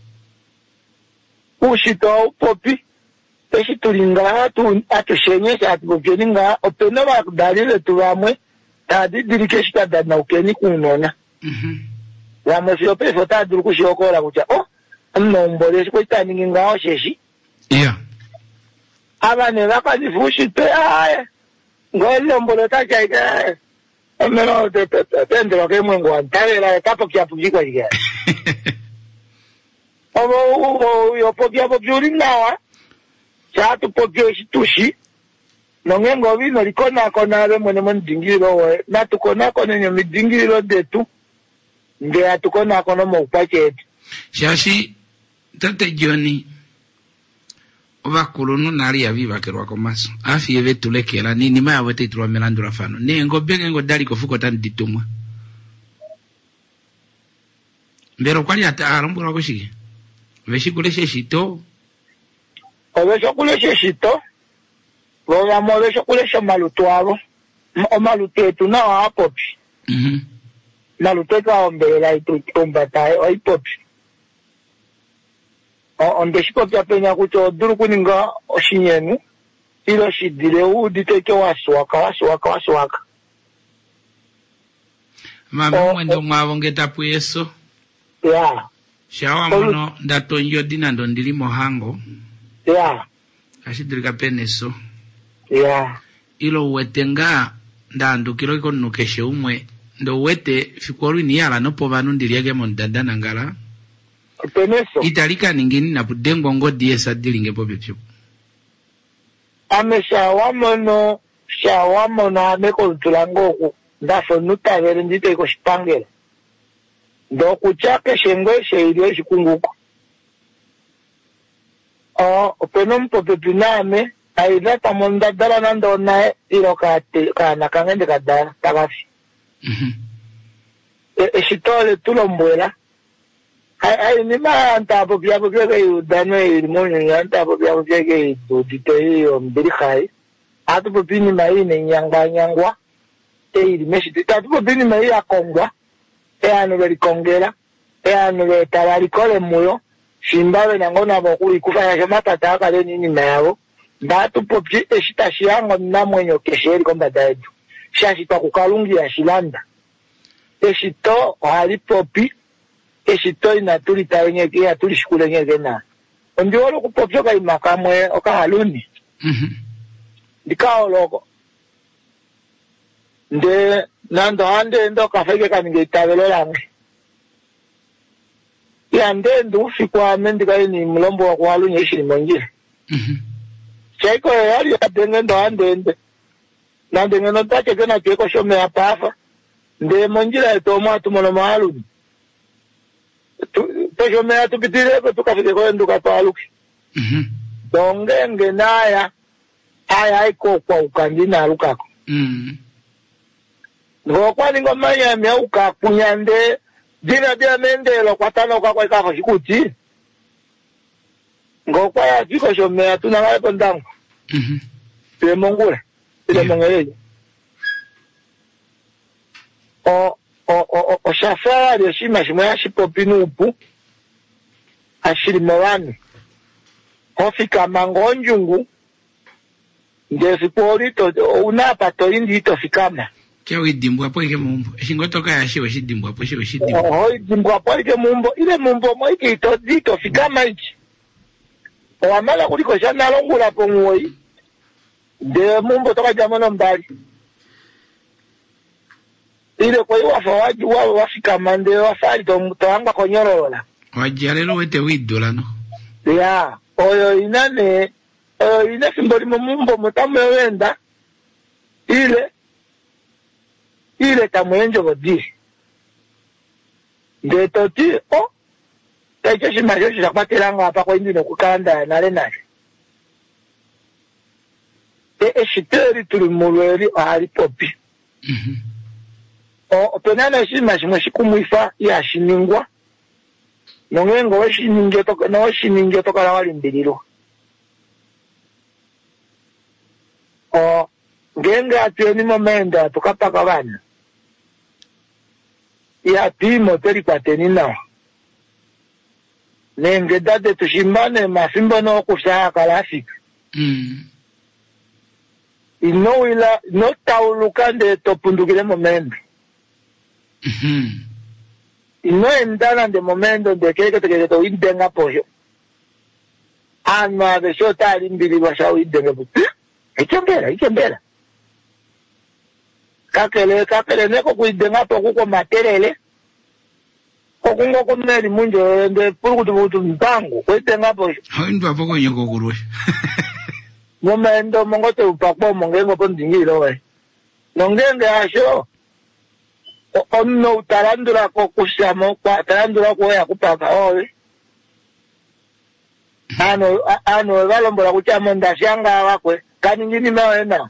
ushito popi peshi tulinga tu atushenyesha atugeninga opena ba dalile tu bamwe tadi dirike shita dana ukeni kunona mhm bamwe fyo pe fota duru kushokola kucha oh nombole ko taninga ngao sheshi yeah abane bakadifushi pe aye ngolo mbolo tachaika ameno te te tende lo que mwengo antale kapo kia pujiko iga obo yo popia popjuri nawa chatu popio shitushi nongengo vino likona kona re mwene mwene dingiro we na tukona kona nyo midingiro detu nge atukona kona mo upacheti shashi tate Johnny ovakulu nunali yaviva kerwa komaso afi eve tulekela nini maya wete itulwa melandura fano nengo benge ngo dali kofuko tani ditumwa mbero kwali ata arombura koshiki veshikuleche shito ovesho kuleche shito voga mo vesho kuleche malutu avo o malutu etu na wa popi mhm malutu etu aombela itu tombatae o ipopi onde shipopya penya kuti oduru kuninga oshinyenu ilo shidile uditeke waswaka waswaka waswaka mame mwendo mwavo ngetapu yeso ya shawa mono ndatonjo dina ndo ndili mohango ya ashidirika peneso ya ilo wetenga ndandu kilo iko nukeshe umwe ndo wete fikwaru ni yala nopo vanu ndiliage mondada nangala peneso italika ningini na pudengo ngodi yesa dilinge pope pyo ame shawamono shawamono ame kultulangoku ndafo nutavere ndite iko shipangela ndo kuchake shengwe sheilio shikunguko o openo mpope piname aidha tamonda dala nando nae ilo kate kana kangende kadala tagafi mhm e, e shitole tulombuela ai ai ni ma antapo pia porque que dane el monyo antapo pia porque que do dite o mbiri khai atu po bini mai ne nyanga nyangwa e il meshi tatu po bini mai akongwa e anu beri kongela e anu be tarari kole muyo shimbawe nangona bokuri kufanya kama tata kale nini nayo ndatu po pi eshita shiango na mwenyo kesheri komba dadu shashi pa kukalungi ya shilanda eshito hali popi eshito ina tuli tawenye kia tuli shikule nye gena ondi wolo kupopyo kai makamwe oka haluni mhm dikao loko nde nando ande ndo kafeke kaninge itabelo lange ya nde ndu fikwa mendika ini mlombo wa kuhalunye ishiri mwenjire mhm chaiko ya yari ya denge ndo ande nde nande ngeno tache kena cheko shome ya pafa nde mwenjire itomo atumono mahaluni to me atu pitire ko tukafike ko nduka paluki mhm donge ngenaya ai ai ko kwa ukandina lukako mm ngo kwa ningo manya mya ukakunyande dina dia mendelo kwa tano kwa kwa ka shikuti ngo kwa ya jiko shomea tuna ngai pondango mhm ile mongula ile mongeleje o o o o shafari yashima shimo yashipopinu upu ashiri mawani ofika mangonjungu ndesi polito unapa to indi to fikama kya widimbu apo ike mumbo shingotoka yashiwe shidimbu apo shiwe shidimbu oh idimbu apo ike mumbo ile mumbo mo ike to dito fikama ichi o amala kuliko shana longula pongoi de mumbo toka jamono mbali ile kwa hiyo wafawaji wao wafika mande wafali to toanga konyorolola wajalelo wete widola no ya oyo inane oyo ina simboli mumbo mutamu wenda ile ile tamwenjo bodi de toti o taje shimajo shakwateranga apa kwa indino kukanda nale nale e eshiteri tuli mulweri ali popi mhm o penana shima shimwe shikumwifa ya shiningwa nongengo washininge toka no shininge toka la wali mbiliro o ngenga ateni momenda tukapaka bana ya timo teri pateni na nenge dade tushimane mafimbo no kusaka kalafika mm ino ila no taulukande topundukile momenda mhm ino endana de momento de que que te to indenga pollo ana de yo tal imbili basao indenga bu ikembera ikembera kakele kakele neko kuidenga poko ko materele okungo ko meri munjo de puru kutu mpango koitenga pollo hondo apo ko nyoko kurwe momento mongote upakpo mongengo pondingiro we nongenge asho onno utarandura ko kusamo kwa tarandura ko ya kupaka owe ano ano balombola kuchamo ndashanga wakwe kani ngini mawena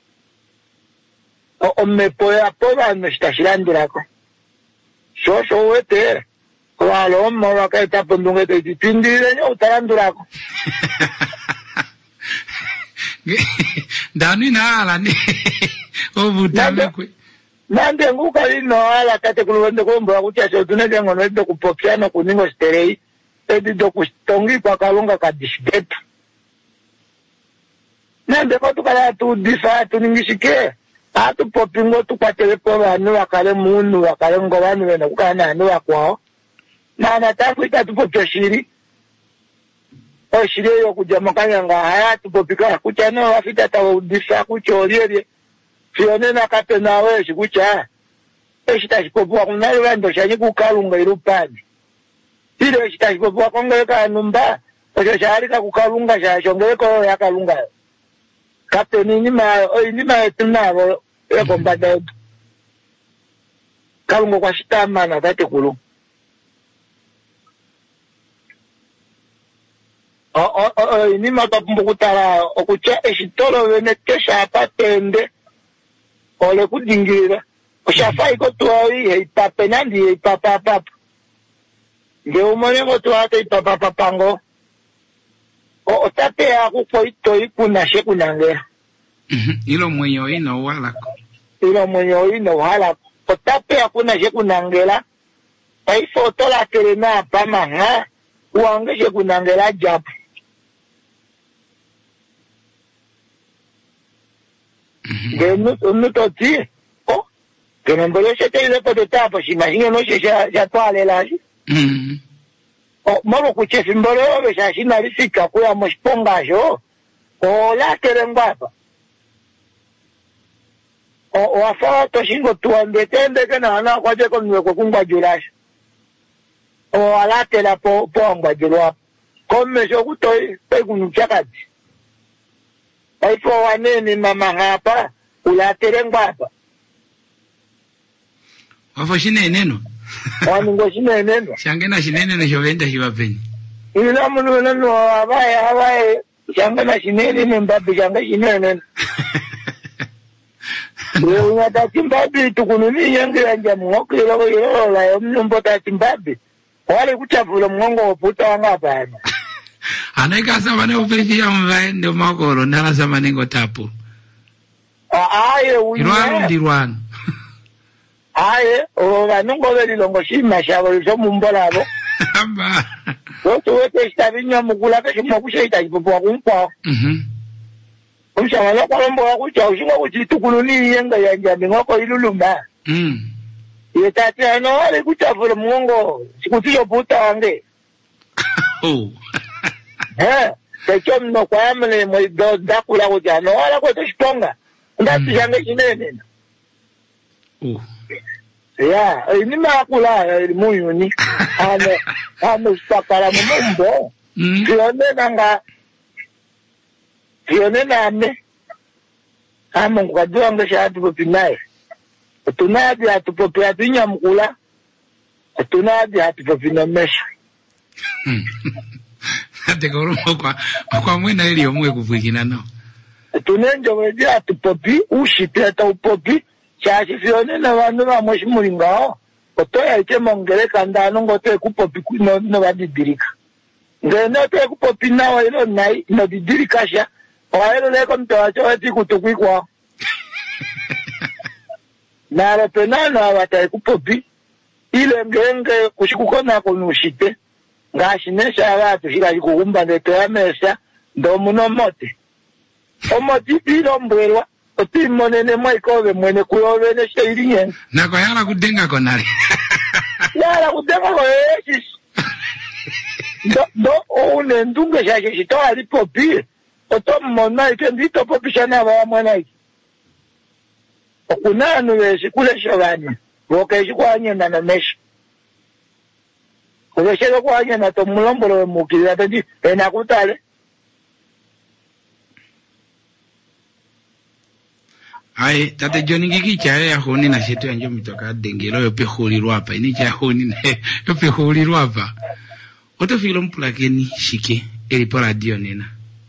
o omepo ya poba no stashirandura ko so so wete walo mo wakaita pondunge te tindire nyo utarandura ko dani na ala ni obutame kwe nande nguka lino ala kate kulwende kombo kuchacho tunege ngono ndo kupokiana kuningo sterei edi do kustongi kwa kalunga ka disbet nande ko tukala tu difa tuningishike atu popingo tukwatele po banu wakale munu wakale ngobanu wena kukana anu wakwao na tafu itatupo shiri o shiri yo kujamakanya nga haya tupopika kuchana wafita tawo difa kucholiere fione na kape nawe shikucha eshita shikopuwa kunalula ndo shaji kukalunga irupani ile shita shikopuwa kongeka numba osho shaharika kukalunga shashongeko yakalunga kape ni nima oi nima etunaro eko mbada edu kalunga kwa shitama na tate kulu o o o nima tapumbukutara okucha eshitolo wene kesha apatende ole kudingira ushafai ko tuoi heipape nandi heipapa papa nge umone ko tuate heipapa papango o otate ya kuko ito ikuna shekunangera mhm ilo mwenyo ino wala ko ilo mwenyo ino wala otate ya kuna shekunangera ai foto la kelena pama ha uange shekunangera japu de no no toti oh que no voy a hacer de por etapa si imagino no se ya ya toale la mhm oh mamo kuche simbolo be ya si narifika kwa mosponga jo o la kerengapa o o afa to singo tu ande tende que na na kwa je con nuevo kungwa julash o ala te la po po ngwa julwa komme jo kutoi pe kunuchakati ai fo wanene mama hapa ulatere ngwapa wafo shinene no wani ngo shinene no shangena shinene no jovenda hiwapeni ila munu no abaye abaye Changa na shinene ne mbabi changa shinene. Wewe unata timbabi tukununi yangira nja mwoko ilo ilo la yomnyumbo ta timbabi. Wale kuchafula mngongo waputa wanga pana. Anaika samane upesi ya mvae ndio makoro nala samane ngo tapu. Aye uye. Irwanu ndirwanu. Aye, o vanongo veli longo shima shavo liso mumbolabo. Amba. Wote wete istabinya mugula ke shimo kushaita jipopo kumpa. Mhm. Umshama lo kwalombo wakucha ushingo kuchitukuluni yenga yanja ngoko iluluma. Mm. Yetati ano wale kuchafula mngongo sikutiyo puta wange. Oh. Eh, kecho mno kwa amene mo do dakula kuja no wala ko to stonga. Ndati yange chinene. Oh. Ya, ini makula muyuni. Ano, ano sakala mumbo. Mm. Fione nanga. Fione name. Amo ngajua ngesha atu popinae. Tunabi atu popi atunya mkula. Tunabi atu popina mesha. Ate koromo kwa kwa mwena ili omwe kuvukina no. Tunenjo weje atu popi ushite ata upopi. Chashi fione na vandu va moshi mulingao. Otoya ite mongere kandano ngote kupopi no no vadidirika. Ngene te kupopi nawa ilo nai no didirika sha. Oero leko mtoacho ati kutukwikwa. Naro penano awata kupopi. Ile ngenge kushikukona konushite. Ngashinesha watu shika kukumba ndeto ya mesha. Ndo muno mote. Omoti ilo mbwelwa. Oti monene mwaikowe mwene kuyowe ne sheiri yen. Na kwa yala kudenga konari. Yala kudenga kwa yesis. Do, do, une ndunge shake shito alipo pi. Oto mona ike ndito popi shana wa mwana iki. Okunanu weshi kule shovani. Woke ishi kwa anye na namesha. Kule shelo kwa anye na to mulombolo we mukili. Atati, ena kutale. Ai, tate Johnny Gigi chaya ya honi na shetu ya njomi toka dengelo yope huli ruapa. Ini chaya honi na yope huli ruapa. Oto filo mpula keni shike. Elipo radio nena.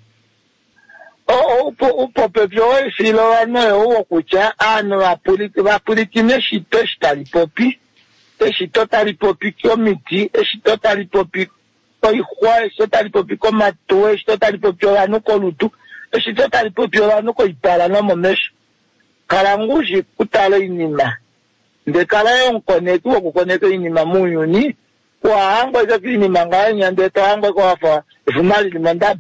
O, upo, upo pepyo filo wano uwo kucha. Ano wapuliki, wapuliki ne shito shitali popi. E shito tali popi kyo miti. E shito tali popi ko ihwa. E shito tali popi ko matu. E shito tali popi wano ko lutu. E shito tali popi wano ko ipala no momesho. Kalanguji kutala inima. Nde kala yon konetu wa kukoneka inima muyuni. Kwa hangwa ika inima nga nyande to hangwa kwa wafa. Ifumali limandabi.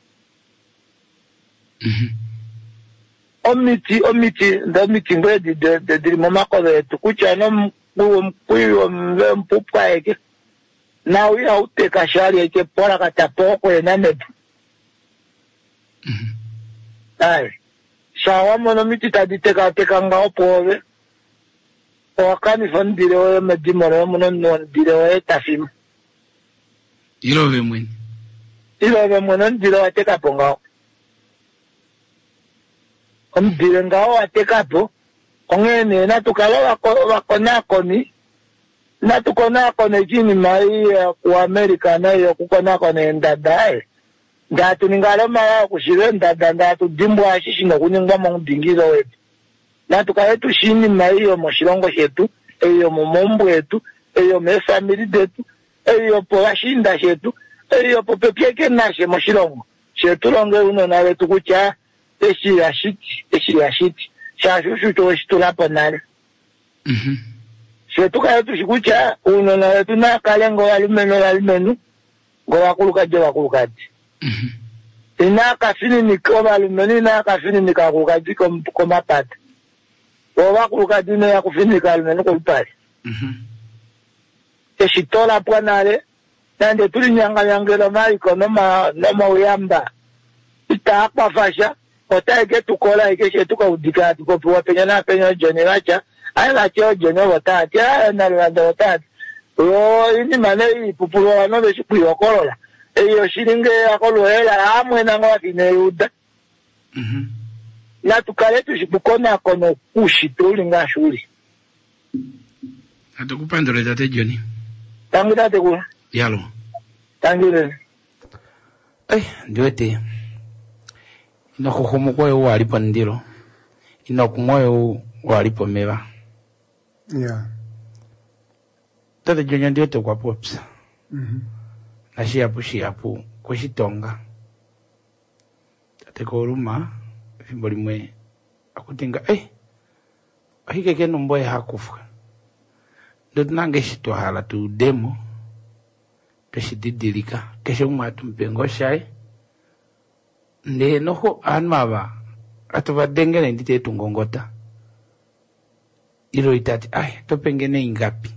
Mhm. Omiti, omiti, nda omiti ngwe di de de di mama kwa etu. Kucha no mkuyo mwe mpupka eke. Na uya uteka shari eke pora katapoko e nanetu. Mhm. Aye. Shawa mono miti tadi teka teka nga opowe. Wakani fan direwe medimore mono non direwe tafim. Ilove mweni. Ilove mono direwe teka ponga. Om dire nga o teka po. Ongene na tukala wako wako nako ni. Na tukona kone jini mai ku America na yo kukona kone ndadae. Ndatu ningalo mara kushire ndada ndatu dimbo ashishi no kuninga mongdingizo wetu. Na tukaetu shini maiyo moshilongo shetu, eyo momombo yetu, eyo me family detu, eyo po ashinda shetu, eyo po pepieke nashe moshilongo. Shetu longe uno na wetu kucha eshi yashiti, eshi yashiti. Shashushu to eshi tulapo nale. Mhm. Shetu kaetu shikucha uno na wetu na kalengo walimeno walimenu. Go wakuluka je wakulukaji. Mhm. Ina kafini nikoba lumeni na kafini nikakukaji koma pata. Wawa kukaji ne ya kufini kalumeni kulpari. Mhm. Eshitola pwa nale. Nande tuli nyanga nyangelo maiko noma noma uyamba. Ita hapa fasha. Ota eke tukola eke shetuka udika. Tukopi wapenya na penya joni racha. Ayo lacheo joni watati. Ayo nalanda watati. Uyo ini mane pupulu wanobe shupu yokolola. Eyo shilinge akolo hela amwe na ngwati ne yuda. Mhm. Na tukale tushipukona kono kushi tuli nga shuli. Atukupandole tate Johnny. Tangu tate kuna. Yalo. Tangu le. Eh, ndote. ino kuhumukwe walipo ndilo ino kumoyo walipo meva yeah tate jonyo ndio te kwa pops mhm na shi apu shi apu kushitonga tate ko ruma fimbo limwe akutinga eh ahike keno mboye hakufa ndo tunange shito hala tu demo tushididilika kesho umatu mpengo shai nde noho anmaba atuba dengene ndite tungongota ilo itati ai to pengene ingapi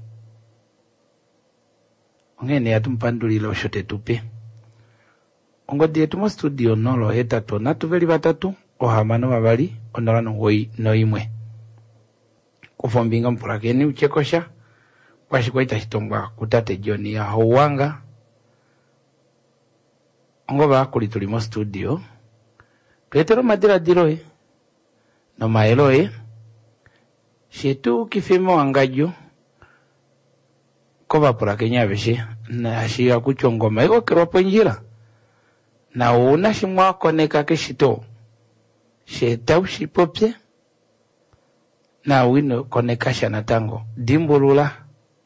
ngene atumpandulilo shote tupe ongodi etumo studio nolo etatu natu veli batatu ohamano babali ondolano hoi noimwe kufombinga mpulakeni uchekosha kwashikwaita hitomba kutate Joni ya Howanga ongoba kuli tulimo studio Petero madira diroe no maeloe shetu kifimo angajo koba pulakenya beshe na ashia kuchongoma iko kiropo njira na una shimwa koneka keshito sheta ushipopye na wino koneka shana tango dimbulula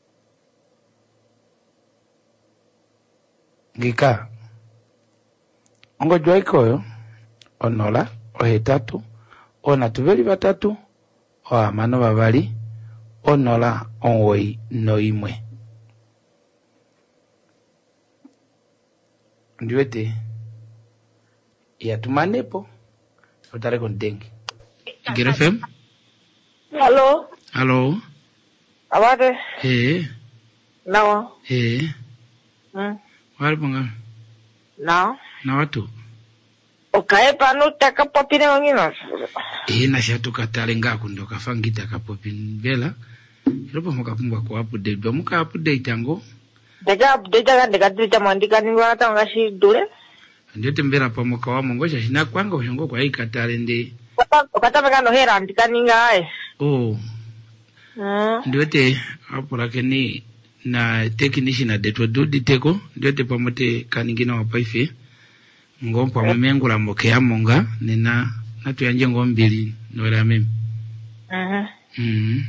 gika ongo joikoyo onola ohetatu ona tuveli batatu o amano babali onola onwoi noimwe ndiwete ya tumanepo otare con dengue Igere F M Hello. Hello. Abade. Eh. Nawa. Eh. Hmm. Wale ponga. Na. Na watu. Okay, pano taka popine wangina. Eh na shatu katalenga kundoka fangita kapopin bela. Ropo moka pumba kwa update. Ba muka update tango. Dega update kan dega dita mandika ni wata ngashi dule. Ndio tembera pa moka wa mongosha shina kwanga ushongo kwa hii katalende. Kata meka no hera ndika ninga ai. Oh. Hmm. Ndio te hapo lakini na technician detwa dudi teko ndio te pamote kaningina wapaife ngompa mamengu la mokea monga nina natu yanje ngombili nora mimi. Mhm. Mhm.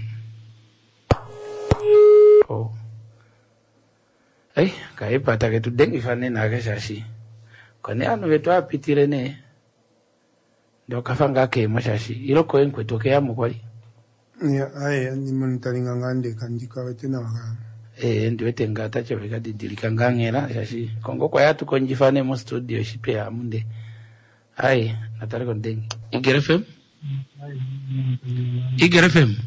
Oh. Eh, kai pata ke tu dengi fane na ke shashi. Kone anu vetu apitire ne. Ndio kafanga ke mashashi. Ilo ko enkwe tokea mukwali. ya ai ni monitoringa ngande kandika wetena waka Eh ndio tenga tacho veka didilika ngangera shashi. Kongo kwa yatu konjifane mo studio shipea munde. Ai natari kon dengi. Igere F M? Igere F M?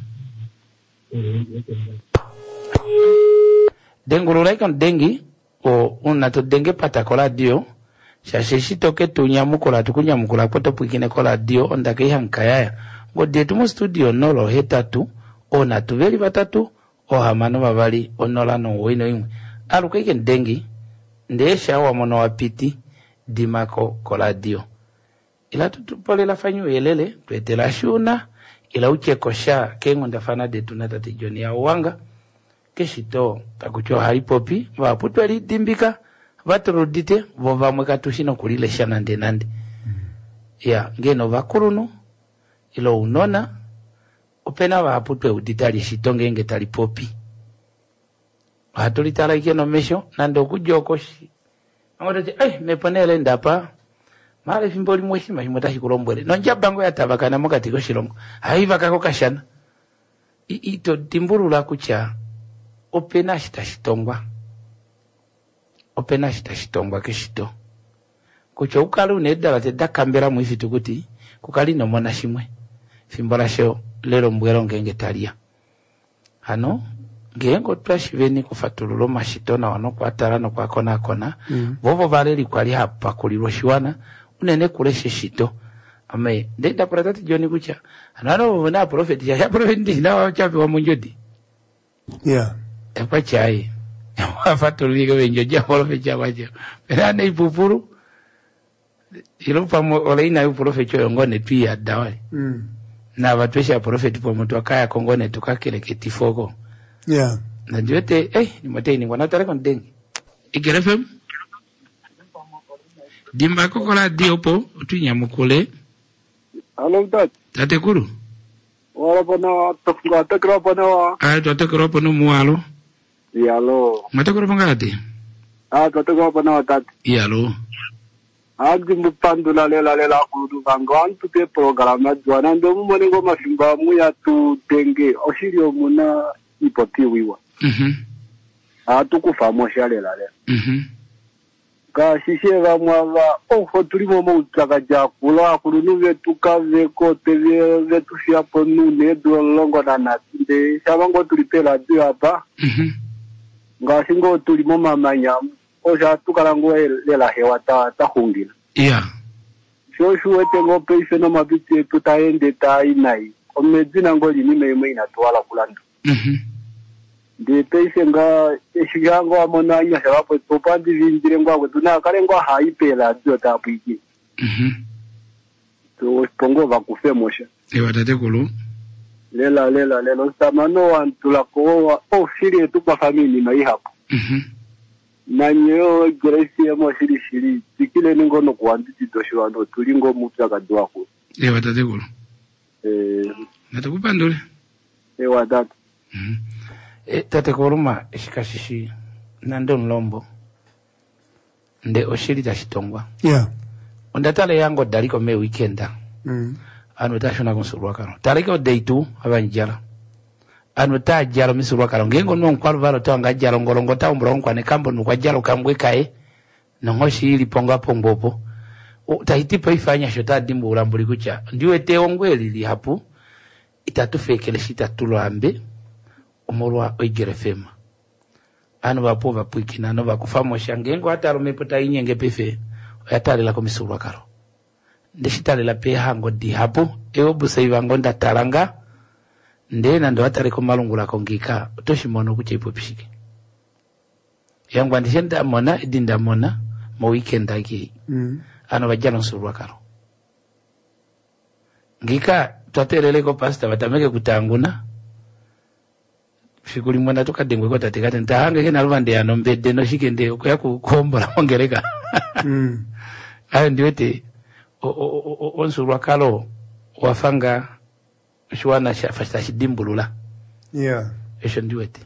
Dengulu lai kon dengi o unato denge patakola dio. Shashi toke tu nyamukula tukunyamukula poto pwikine kola dio ondake hankaya. Ngode tumo studio nolo hetatu ona tuveli batatu o hamano babali onola no wino imwe. Alukeke ndengi ndesha wa mono wapiti dimako kola dio. Ila tutupole la fanyu elele tuete la shuna ila uche kosha kengo ndafana de tunatati Joni ya Howanga keshito takucho haripopi waputu ali dimbika baturudite bova mweka tushino kulile shana nde nande. Mm. Ya ngeno bakurunu ilo unona opena waputu uditali shitonge nge tali popi. Hatuli tala ikeno mesho nando kujokoshi. Ngote eh meponele ndapa mara fimboli mweshi mahimota shikulombwele. Nonjabango ya tabakana moka tiko shilongo. Haiva kako kashana. I ito timburu la kucha opena shita shitongwa. Opena shita shitongwa keshito. Kucho ukalu nedala te dakambera mwifi tukuti. Kukali no mona shimwe. Fimbola sheo lero mbwelo ngenge talia. Hano ngengo twashiveni kufatululu mashitona wano kwa tarano kwa kona kona. Mm. Vovo valeri kwa li hapa kuliroshiwana. Unene kuleshe shito. Ame ndenda pratati Joni kucha. Hanano vana profeti ya profeti na wachapi wa munjodi. yeah Epa chai. Wafatulika wenjoja profeti ya wacha. Perane ipupuru. Ilupa mo oleina yu profeti yo ngone tuya dawali. mm Na watuesha profeti po mtu wakaya kongone tukakile kitifoko. yeah Na diwete, eh, ni matei ni wanatare kon dengi. Igere F M? Dimba kokola diopo, utu nyamukule, Halo tat. Tate kuru. Wala pana tukga takra pana wa. Ah, tate kuru pana mualo. Iya lo. Mata kuru pangati. Ah, tate kra pana wa tat. Iya lo. Agi mupandu la lela lela kudu kangan tu ke programa juana ndo mu mone go mafimba mu ya tu denge oshirio muna ipoti wiwa. Mhm. Ah, tu ku famo shale la le. Mhm. Ka shisheva mwava ofo tulimo mo utaka ja kula kulunu vetu ka veko teve vetu fia ponu ne do longo na natinde shabango tulipela dio hapa. Mhm. Nga singo tulimo mamanya oja tukalango lela hewa ta ta hungila. Iya. Sho sho tengo peise no mabiti tutaende ta inai. Omedzina ngoli ni meme ina twala kulando. Mhm. De peise nga eshigango amona nya hapo popandi vindire ngwa kutuna kalengo haipela dio ta piki. Mhm. To pongo va kufemosha. Ewa tate kuru. Lela lela lela samano antula ko o shiri tu kwa family na hapo. Mhm. Na nyo grace ya mo shiri shiri tikile ningo no kwanditi doshwa ndo tulingo mutya kadwa ko. Ewa tate kuru. Eh Natakupandule. ewa data. Mhm. E, tate kuruma shikashishi nando nlombo nde oshiri tashitongwa Yeah. ondatale yango daliko me weekenda Mm. anu tashona kunsulwa kano taliko deitu abanjala anu ta jalo misulwa kano ngengo no nkwalo valo tanga jalo ngolongo ta umbro nkwane kambo nukwa jalo kambwe kae nongoshi ili ponga pongbopo o tahitipa ifanya shota dimbo ulambuli kucha ndiwe te ongweli li hapu itatufekele shitatulo ambe umorwa oigere fema anu bapo bapwiki na no bakufamo shangengo hata rumepota inyenge pefe oyatale la komisulwa karo ndeshitale la pe hango di hapo ewo busa ivango ndatalanga ndena ndo atale ko malungula kongika toshimono kuche ipo pishike yangu andishenda mona idinda mona mo weekend aki Mm. ano bajalo nsulwa karo ngika twatelele ko pasta batameke kutanguna shikuli mwana tukadengwe ko tatekate ntahange kena rubande ya nombede no shikende ko yakukombola ongereka Mm. ayo ndiwete onsulwa kalo wafanga shwana shafasta shidimbulula Yeah. esho ndiwete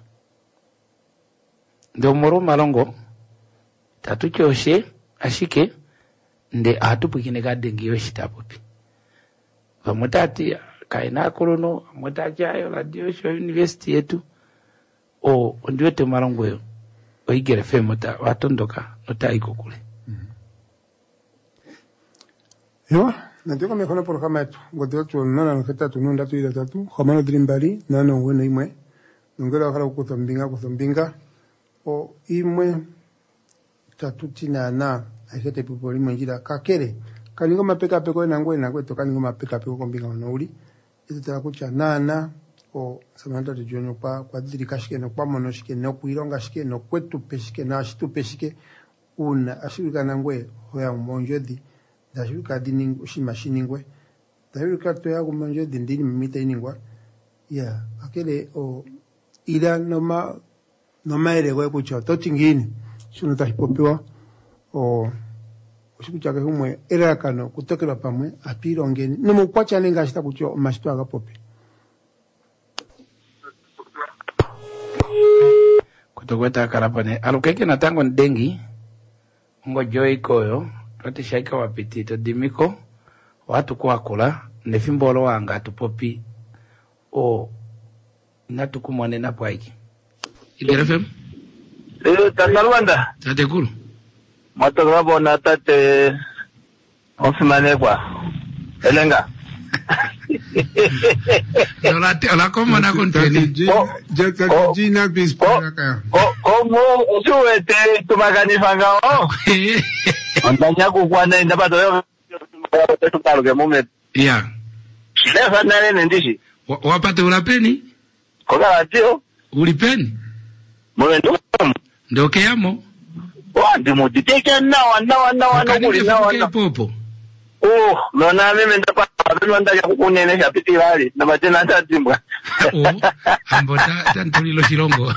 ndo moro malongo tatuchoshe ashike nde atupukine kadengi yo shitapopi vamutati kaina kolono mutati ayo radio show university yetu o ndiwete malongo yo oigere femota watondoka notaiko kule. Yo, nataka mikono programa yetu. Ngoto tu nana nketa tu nunda tu ida tatu. Khamano drimbali nana wena imwe. Ngela kala kutombinga kutombinga. O imwe tatu tina na akete pipoli mwenjira kakere. Kaningo mapeka peko na ngwe na kweto kaningo mapeka peko kombinga na uli. Ito tala kucha nana o samanta de jonyo pa kwa diri kashike no kwa mono shike no kuironga shike no kwetu peshike na shitu peshike una ashirika na ngwe hoya monjodi. Dashirika dini ushimashini ngwe. Dashirika to ya kumonjo dindini mimita iningwa. Ya, akele o ila noma noma ere gwe kucho toti ngini. Shunu tahipopiwa o ushikucha ke humwe era kano kutokela pamwe apiro ngeni. Nomu kwacha nenga shita kucho mashito agapopi. Kutokweta karapane alukeke na tango ndengi ngo joy koyo tote shaika wapitito dimiko watu kwa kula nefimbolo wanga tupopi o natukumone na pwaiki igere fem Eh tanalwanda tate kulu matoka bona tate ofimane kwa elenga ola te ola como na konteni Jata jina bispora kaya. o como usuete tumagani fanga o andanya kukwana ndabato yo tutalo ke mume ya lefa nane ndishi wapate ulapeni koga atio ulipeni mume ndo ndo keamo wandi muditeke nawa nawa nawa no kuli nawa nawa popo oh nona mimi ndapa abelwanda ya kukunene chapiti bali na batena tatimbwa oh ambota tantulilo shilongo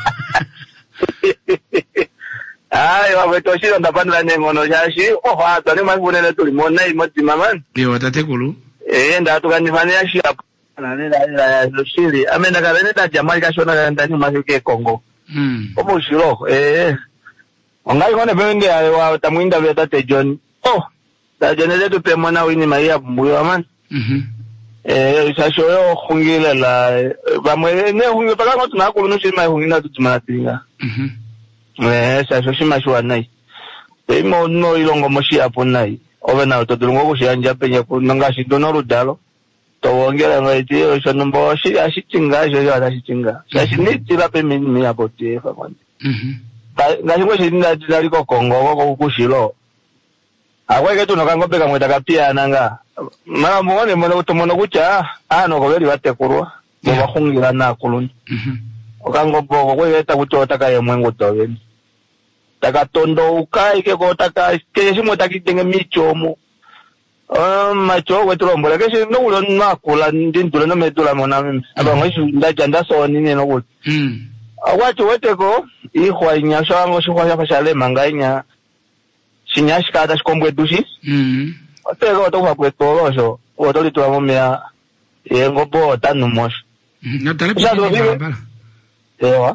ai wabetoshiro ndapandira nengono shashi oh hata ni mavunene tulimona imoti mama yo tate kulu eh nda tukanifanyia shia na nenda ila shili amenda kalene da jamaa kashona ndani masike Kongo mm omo shiro eh ongai kone bende wa tamwinda vya tate John oh da jenele tu pemo na wini maia mbuyo man mhm eh sashoyo khungile la bamwe ne hungi paka ngo tunakulu shima hungi na tutumatinga mhm eh sasho shima shwa nai imo no ilongo moshi apo nai ovena totulungo kushanja penye kunanga shidono rudalo to wongera ngaiti oshonombo shi ashichinga jo ya ashichinga sashi ni tira pe mini mi apote fa kwandi mhm ngashi ngo shinda tali ko Kongo ko kushilo akweke tuno kangope kamweta kapia nanga mara muone mwana utomono kucha ano ko beli batekurwa bo bakhungira na kuluni mhm okangobo kweke takutota kaye mwengo tobeni takatondo ukaike ko taka keshimo takitenge michomo um macho wetrombola keshe no ulo nakula ndindula no medula mona mimi abangashu ndaja ndasoni nene no mm awacho weteko ihwa inyasha ngo shwa ya shale mangainya shinyashika da shikombwe dushi mm oteko to kwa kwetolosho otoli to amomya yengo bo tanu mosh na tale pala ewa.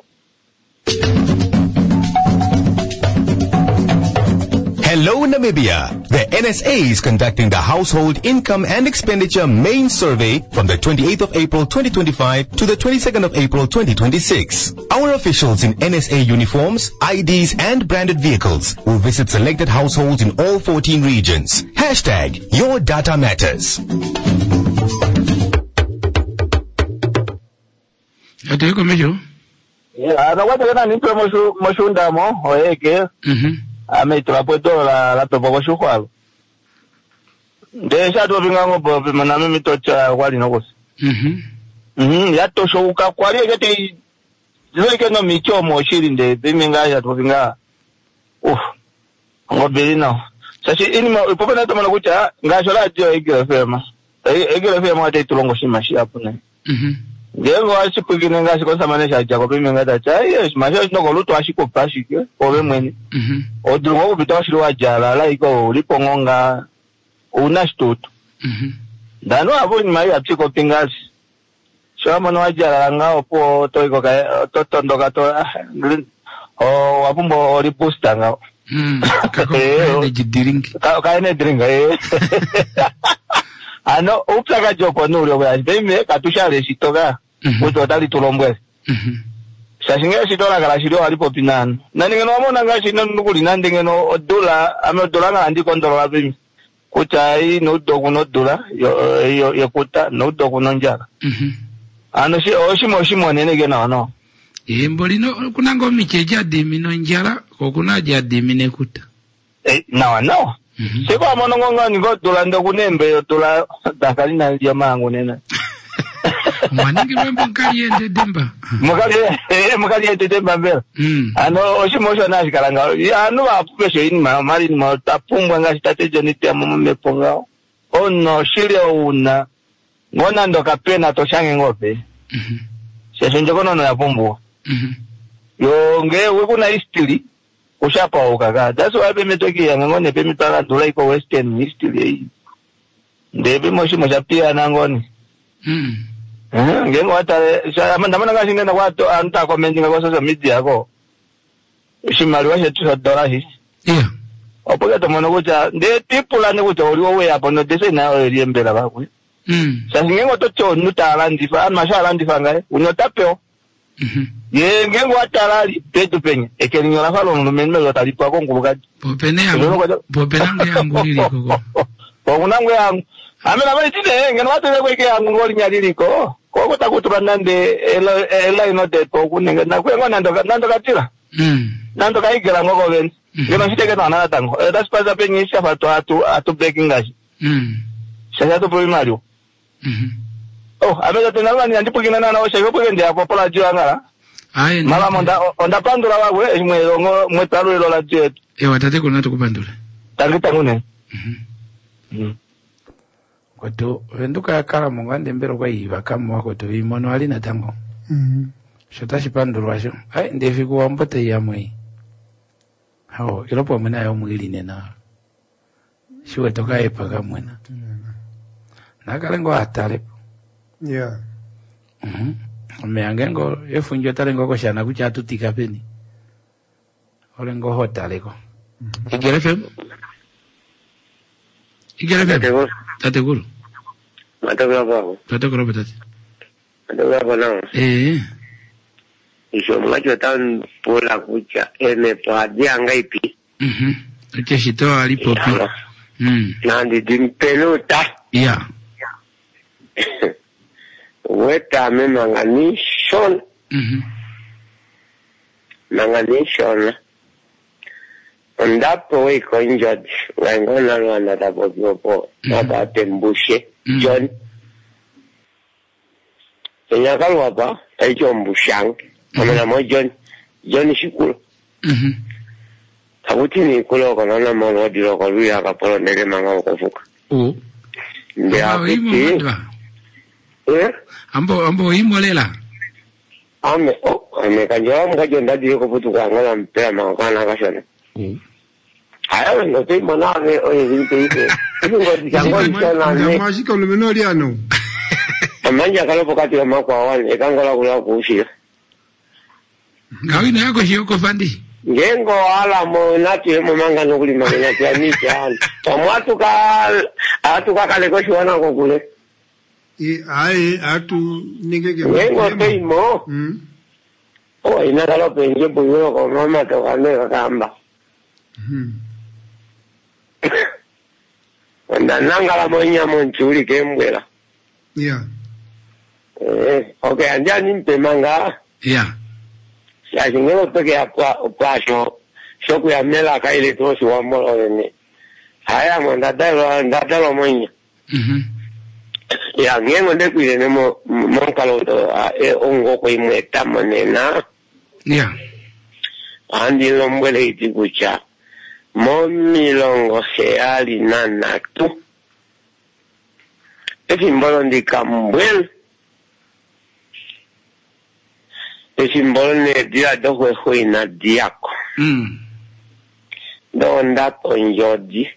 Hello Namibia. The N S A is conducting the Household Income and Expenditure Main Survey from the twenty-eighth of April twenty twenty-five to the twenty-second of April twenty twenty-six. Our officials in N S A uniforms, I Ds and branded vehicles will visit selected households in all fourteen regions. Hashtag Your Data Matters. Ateko mejo? Yeah, na watu kana nipe moshu moshunda mo oeke. Mhm. Ameitola puesto la la pepo ko shukwalo. Desha to bingango bo maname mitocha kwali nokos. Mhm. Mhm, ya to shouka kwali gete zilike no michomo shirinde biminga ya to binga. Uf. Ngobeli no. Sashi inima ipopena to mana kucha ngasho la dio Eagle F M. Eagle F M ate tulongo shimashi hapo ne. Mhm. Ngengo ashipugine ngasi kosa manesha jako biminga da chai yes masho noko luto ashiko pashike obe mweni. Mhm. Odungo kubita shiro ajala la iko ulipongonga una stutu. Mhm. Dano abo ni mai apiko pingasi. Shama no ajala nga opo to iko ka to tondo ka to o abumbo ori posta nga. Mm. Kako ne jidiring. Ka ka ne drink eh. Ano upsa ka joko no ro ba beme ka tushale shitoga. Uto tali tulombwe. Mhm. Shashinga shitola kala shiro alipo pinana. Nani ngeno amona ngashi nukuli nandi ngeno dola ame dola nga andi kondolo abimi. Kucha hii no dogu no dola yo yo yo kuta no dogu no njala. Mhm. Ano shi oshimo shimo nene gena no. Embolino kunango micheja dimino njala ko kuna ja dimine kuta. Eh nawa no. Siko amono ngonga ngo dola ndo kunembe dola dakali na jamangu nene. Mwaningi mwembo nkali ende demba. Mukali eh mukali ende demba mbele. Mm. Ano oshimo shona shikalanga. Ano apupesho ini ma mari ni ma tapumbwa nga shitatejo ni tia mumu meponga. Ono shile una. Ngona ndo kapena to shange ngope. Mhm. Shesho njokono no yapumbwa. Mhm. Yo nge wekuna histili. Ushapa ukaka. That's why be metoki ya ngone be mitala dola iko western histili. Ndebe moshi moja pia nangoni. Mm. Eh, ngengo hata amanda mana ngashi nenda kwato anta commenting kwa social media yako. Shimali washe tu dola hi. Yeah. Opoka to mono kucha nde tipula ne kucha oli wowe apo no dese na oli embela bakwe. Mm. Sasa ngengo to cho nutala ndifa an mashala ndifa ngae unyotapeo. Mhm. Ye ngengo atalali petu penye ekelinyo la falo no menme lo talipa ko ngubuka. Popene yangu. Popene yangu lili koko. Pokunangu yangu. Amela bali tine ngeno watu kweke yangu ngoli nyaliliko. Koko takutura nande ela ela ino de pokunenga na kwengo nando nando katira. Mm. Nando kaikela ngoko ben. Ngeno shiteke na nana tango. That's pasa penye shafa to atu atu breaking ngashi. Mm. Shaya to primario. Mhm. Oh, amela tena wani andipukina na na osha yopo ngende apo pola jua ngala. Aye. Mala monda onda pandula wawe mwe ngo mwe talo ilo la jet. E watate kuna tukupandula. Tangi tangune. Mhm. Mhm. Kwato venduka yakala mungande mbero kwa iva kama wako to imono alina tango. Mhm. Shota shipandulwa sho. Ai ndefi kuwa mbote ya mwe. Hao ilopo mwana ya mwili nena. Shiwe toka epa kamwena. nakalengo atale yeah mhm meangengo efunjo talengo ko shana kucha tutika peni olengo hotale ko Igere F M Igere F M tate guru mata graba tate guru tate mata graba na eh iso mwacho tan pola kucha ene pa dianga ipi mhm ate shito alipo pi mm nandi dimpelota yeah weta me manganishon mhm manganishon ndapo iko injured ngona lwana dapo popo baba tembushe John enya kalwa pa ejo mbushang amana mo John John shikulu mhm abuti ni kulo kono na mo rodiro ko ruya ka polo nele manga ko fuka oh ndia kuti eh ambo ambo imolela ame oh ame kanjwa mga jonda dio ko putu kwa ngala mpea mangana ka shona oh ayo no te manane oye vinte ite ngo dikango itona ne mashika lumenoli ano amanja kalo pokati wa makwa wale ekangola kula kuushia ngawina yako hiyo ko fandi ngengo ala mo nati mo manga no kulima na tiani tiani tomatu ka atu ka kale ko shwana ko kule e ai atu ningeke ngengo teimo mm o ina kalo penje buyo ko mama to kane kamba mhm wanda nangala mo nyamo nchuri kembwela yeah eh okay anja nimpe manga yeah ya singelo peke apa opasho shoku ya mela ka ile to si wa molo ne haya mo ndadalo ndadalo monya mhm ya ngengo de kuile ne mo mo kalo to e ongo ko imwe tamonena yeah andi lombele itikucha mo milongo se ali nanatu esi mbolo ndikambwel esi mbolo ne dia dohwe hui na diako mm do ndato njodi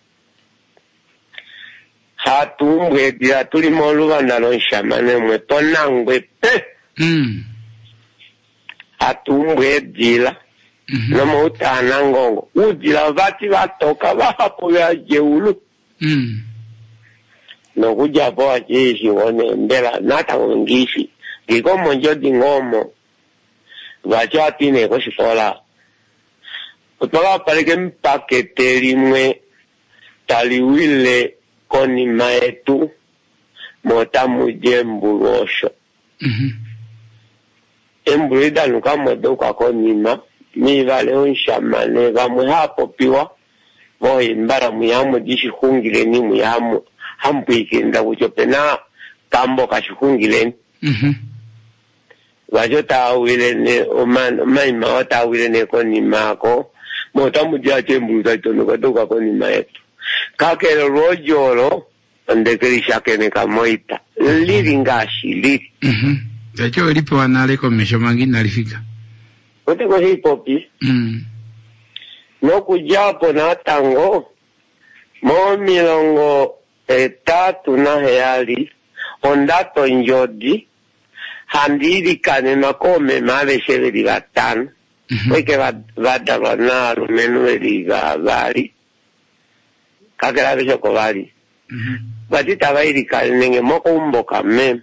hatumbwe dia tuli moluwa ndalo nshamane mwe tonangwe pe mm hatumbwe dila mhm no mo utana ngongo udila vati vatoka vahapo ya jeulu mm no kuja po ajeshi wone mbela nata ngisi ngiko monjo dingomo vacha tine ko sikola kutoka pale ke mpakete limwe taliwile koni maetu mota mujembu rosho mhm embrida nuka modo kwa konima mi vale unshamane vamwe hapo piwa voi mbara muyamu dishi hungile ni muyamu hampu ikinda kuchopena kambo kashukungile mhm vajo tawile ne oman maima watawile ne konima ko mota mujia chembuza tono kwa konima yetu kakelo rojolo ndekerisha kene kamoita liringashi li mhm tacho ilipo wanale ko mesho mangi nalifika ote ko hip hop mm no kujapo na tango mo milongo etatu na heali ondato njodi handiri kane makome mave sheveri gatano weke vada wana rumenu eliga vari kakera visho kovari vatita vairi kane nenge moko umboka mem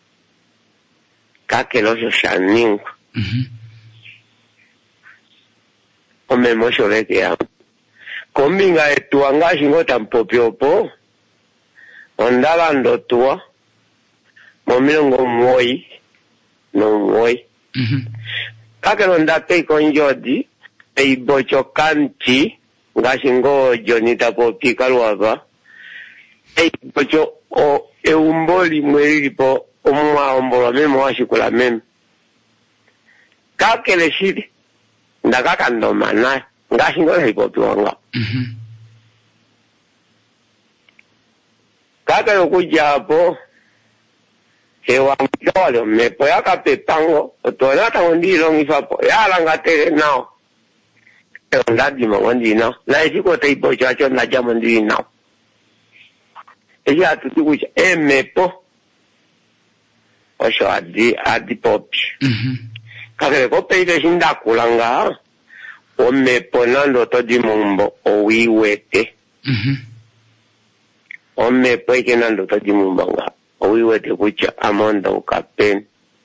kakelosho shaningu ome mosho leke ya kombinga etua ngashi ngota mpopiopo ondala ndotua momilongo mwoi no mwoi kakelo ndate iko njodi eibocho kanti ngashi ngo jonita popi kaluava eibocho o eumboli mwelipo omwa ombola memo washikula memo kakele shiri ndakaka ndomana ngashi ngo eipopi wanga kakelo kujapo hewa mjole mepo yaka pepango otona tango ndilo ngifapo yala ngatere nao ewa ndadi mongo ndi nao na isiko teipo chacho na jamo ndi nao ella tuti kucha emepo osho adi adi popi mhm kakele ko peide shinda kulanga o mepo nando to di mumbo o wiwete mhm o mepo ike nando to di mumbo nga o wiwete kucha amondo kapen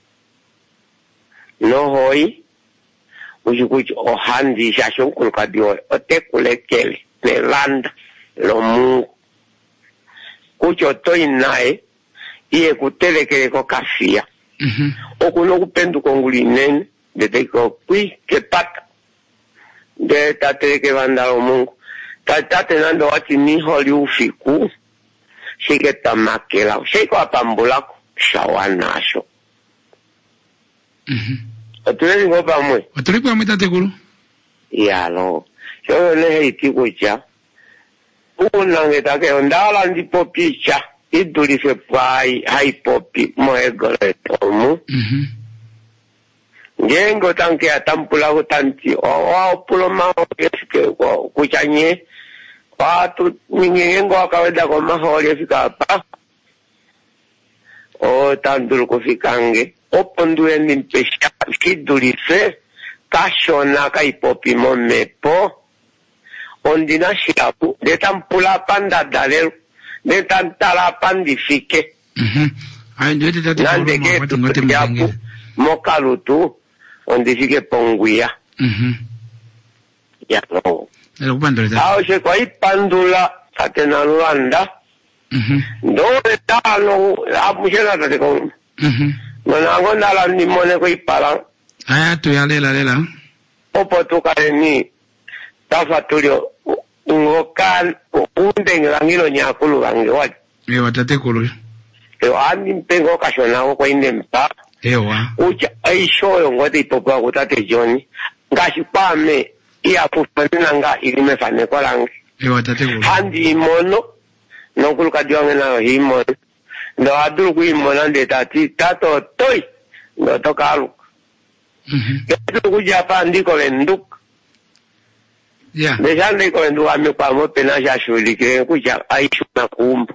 no hoi uji kucha o handi shashon kulkadio o te kulekele ne landa lo mungu kucho toi nae iye kutelekele ko kafia mhm okuno kupendu konguli nene de teko kui ke pata de tateleke banda lo mungu tatate nando wati ni holi ufiku shike tamakela shiko apambulako shawanasho mhm otuleli ngopa mwe otuli kwa mwita tekulu yalo yo le iti kucha unange take ondala ndipo picha idulise pai hai popi moegole tomu mhm ngengo tanke atampula utanti o o pulo ma eske ko kuchanye watu ngengo akaweda kwa maholi fika pa o tandul ko fikange opondu endi pesha kidulise kashona kai popi momepo ondina shiapu de tampula panda dalel de tantala pandifike mhm ai ndio tete nande ke watu ngote mtengele mokalutu ondifike ponguya mhm ya no ele kupandula tete ao se kwa ipandula atena Luanda mhm ndo tano apushela tate ko mhm mana ngonda la ni mone ko ipala aya tu ya lela lela opo to ni tafa tulio ngokan undeng langilo nyakulu wange wat e watate kulu e andi mpengo kashona ko indempa ewa ucha aishoyo ngote ipopa kutate John ngashi pame iya pufana nga ilime fane kwa langi e watate kulu handi mono nokulu kadiwange na himo ndo adulu ku imono nde tati tato toy ndo tokalu mhm ketu ku Japan ndiko venduk ya Dejande ko ndo ame kwa mo pena ja shuli ke ku ja aishu na kumbu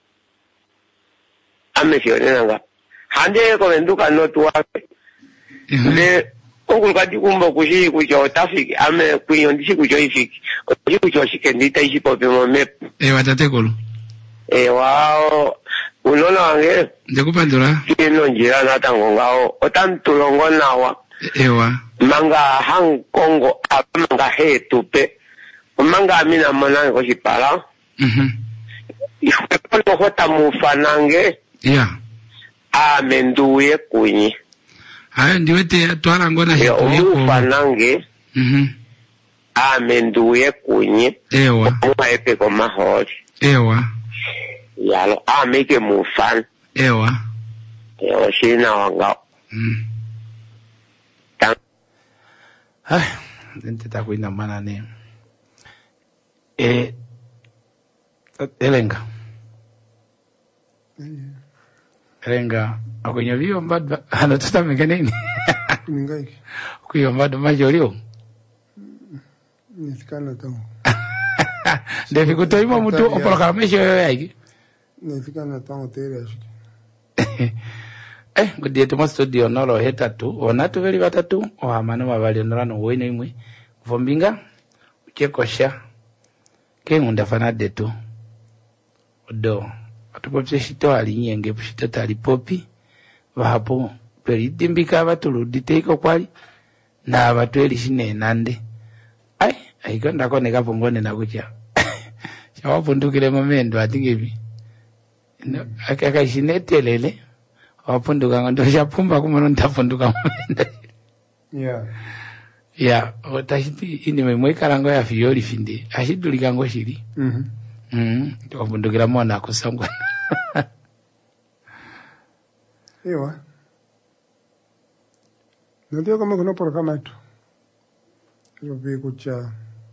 ame sione nga hande ko ndo ka no tuwa de okul ka di kumbo ku shi ku jo tafiki ame ku yondi shi ku jo ifiki ku ku jo shi ke ndita ishi po pe mo me e watate kulu e wao unono ange ndikupandula kino njira na tango ngao otantulongo nawa ewa manga hang Kongo manga he tupe manga mina mona ko sipala mhm ifuko hota mufanange ya amenduye kunyi aya ndiwete twala ngona yo hiyo mufanange mhm amenduye kunyi ewa mwa epe ko mahori ewa yalo ameke mufan ewa yo shina wanga mhm ai dente ta kuina mana ne e elenga elenga akonyo vio mbad ana tutamenge nini Ningaiki. kuyo mbad majolio Nisikana tango. Devi kutoima mtu opoloka mesho yoyaki Nisikana tango tere ashiki. eh ngodiye tumo studio nolo hetatu onatu veli batatu o amano mabali nolano wene imwe vombinga ukekosha ke ngunda fana detu odo atupopse shito alinyenge pushito tali popi vapo peri dimbika batuludi teiko kwali na batweli shine nande ai aikonda kone kapongone na kucha shawapundukile momendo atingebi no akaka shinetelele wapunduka ngondo shapumba kumono ntapunduka momendo Yeah. ya otashiti ini memwe karango ya fiori finde ashidulika ngo shiri Mhm. mhm wapundukira mona kusangwa Ewa. Ndio kama kuna programa tu. Yo vi kucha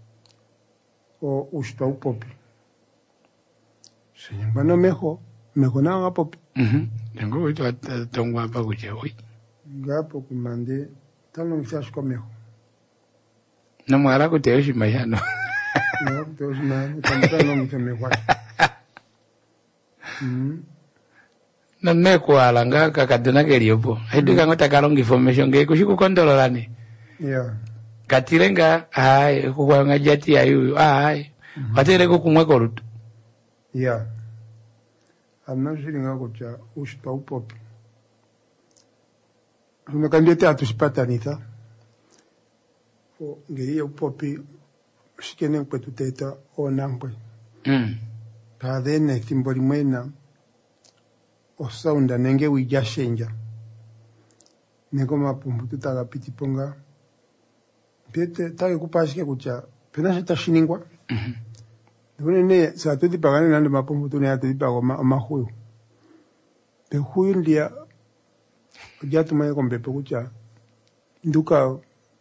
o ushpa upopi. Señor, bueno, mejor, mejor nada popi. mhm ngo wito tongwa pa kucha oi Gapo kumande tano msash kwa mejor. no mwara kuteo shimashano No, Dios man, tampoco no me mejor. Mm. Na me kuala nga kakaduna keliopo. Hedu kango takalong information ge kushiku kondololani. Yeah. Katirenga ai kuwa ngajati ayu ai. Watere ko kumwe korutu. Yeah. I'm not sure nga kucha ushpa upopi. Umekandete atusipatanita. O ngiri upopi shikene kwetu teta o nampwe. Mm. Pa dene timboli mwena o saunda nenge wijashenja. Nego mapumbu tutaka pitiponga. Pete take kupashike kucha pena shita shiningwa. Mhm. Dune ne sa tuti pagane nande mapumbu tune atuti pago ma mahuyo. Pe huyo ndia jatu maya kombe pe kucha nduka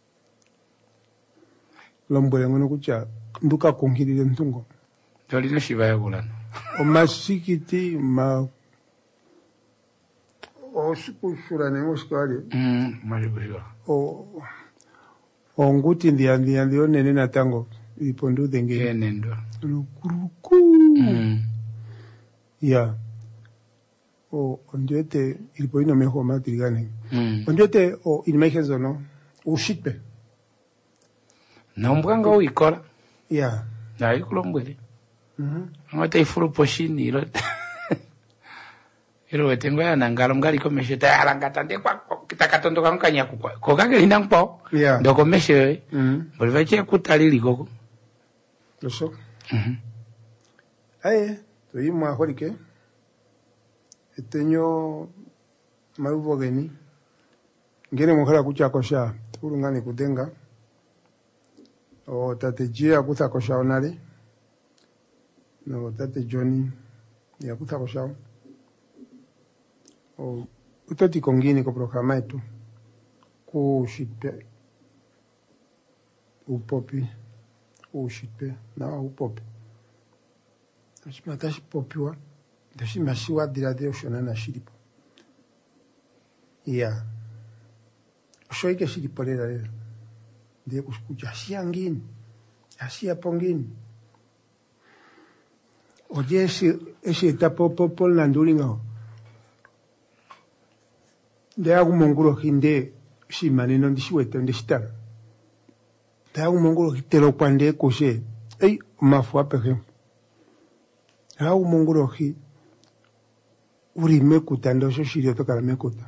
lombole ngono kucha nduka kongiri ntungo. Tolino shiba ya kulano. O masikiti ma o sikushura nengo skali. Mm, mashikushura. O o nguti ndia ndia ndio nene na tango ipondu denge. Ye nendo. Lukuruku. Mm. Ya. O ondete ilipoino meho matirigane. Mm. Ondete o ilmehezo no ushitpe. Na mbwanga uikola. Ya. Na ikulombwele. Mhm. Ngata ifuru poshini ilo. Ilo wetengo ya nangalo ngali komeshe ta alangata nde kwa kitakatondoka kwa nkanya kwa. Ko kage linda mpo. Yeah. Ndo komeshe. Mhm. Bolivache kutalili koko. Loso. Mhm. Aye, to yimwa holike. Etenyo mauvo geni. Ngene mukhala kucha kosha urungane kudenga. O tate jia kuta kosha onale. No tate Johnny ya kuta kosha. O utoti kongini ko programa etu. Ku shipe. Upopi. U shipe na upopi. Matashi popiwa. Dashi mashiwa dirade oshona na shiripo. Yeah. Shoi ke shiripo lera lera. De kuskucha asia ngini. Asia pongini. Oye ese ese tapo popo landulinga. De agu monguro hinde shimane no ndishwete ndishitara. De agu monguro hitero kwande koshe. Ei mafua pehe. Agu monguro hi uri mekuta ndo shoshirio toka la mekuta.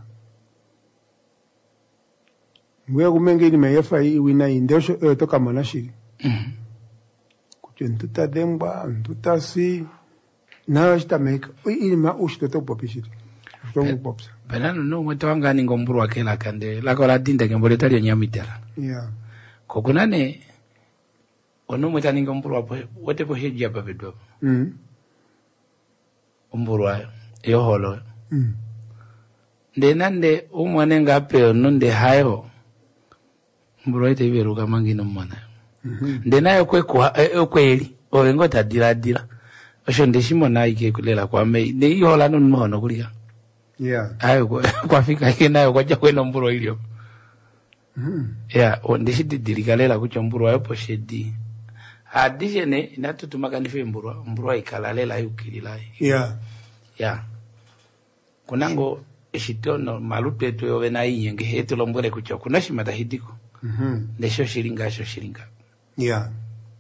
Ngwe kumenge ni meyefa hii wina inde sho toka mona shiri. Mhm. Kucho ntuta demba, ntuta si na shita meka. Ui ili ma ushito to popi shiri. Shito popsa. Benano no mweto wanga ni ngomburu wakela kande. Lako la dinda kembole tali onyamitela. Yeah. Kokunane ono mweta ni ngomburu wapo wote po heji hapa bedwa. Mhm. Umburu wayo. Yo holo. Mhm. Nde nande umwane ngape nunde hayo. Umburu waite hivi kama ngino mwana. Mhm. Nde nayo kwe kwa e, kweli. Owengo tadira dira. Osho ndeshimo na ike kulela kwa me. Ne iyo hola nunu mhono kulia. Yeah. Ayo kwa, kwa fika hike nayo kwa jakwe nomburo ilio. Mhm. Ya, ondeshi didirikalela kucho mburu wayo po shedi. Adishene inatutuma nife mburu mburu ikalalela yukilila. Yeah. Ya. Kunango eshitono malupetu yowe na inyenge hetu lombwele kucho. Kunashi matahidiko. Mhm. Nesho shiringa, sho shiringa. Yeah.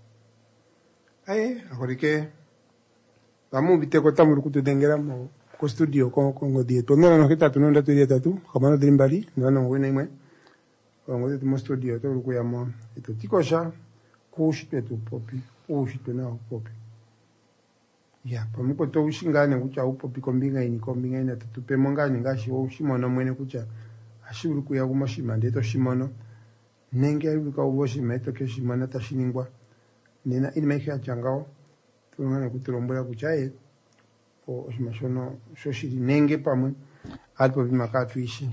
Aye, akorike. Vamos vite ko tamuru kutudengera mo ko studio ko ko ngodi. Tonora no kita tunonda tu dia tatu. Kamano drimbali, no ngwene imwe. Ko ngodi tu studio to ko yamo. Ito tikosha ko shite tu popi. O shite na popi. Ya, pamuko to ushingane kucha upopi kombinga ini kombinga ina tutupe mongani ngashi wo shimono mwene kucha. Ashuru kuya kumashima ndeto shimono. Nenge aruka uboshi meto ke shimana tashiningwa. Nina ilmeke achangao. Tulungane kutulombela kuchaye. O shimashono shoshiri nenge pamwe. Alpo bimakatu ishi.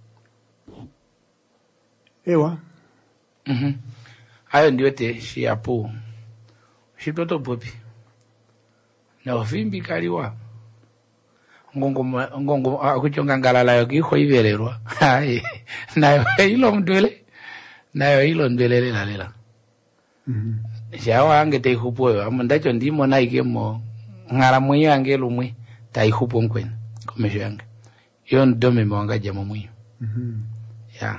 Ewa. Mhm. Hayo ndio te shiapu. Shitoto popi. Na ofimbi kaliwa. Ngongo ngongo akuchonga ngalala yo kiko ivererwa. Hai. Nayo hilo mdwele. Nayo hilo ndwelele lalela. Mhm. Shawa ange te kupoyo amundacho ndimo na ikemo ngara mwe ange lumwe taihupo nkwen komesho yange yon dome mwanga jamo mwiyo Mhm. ya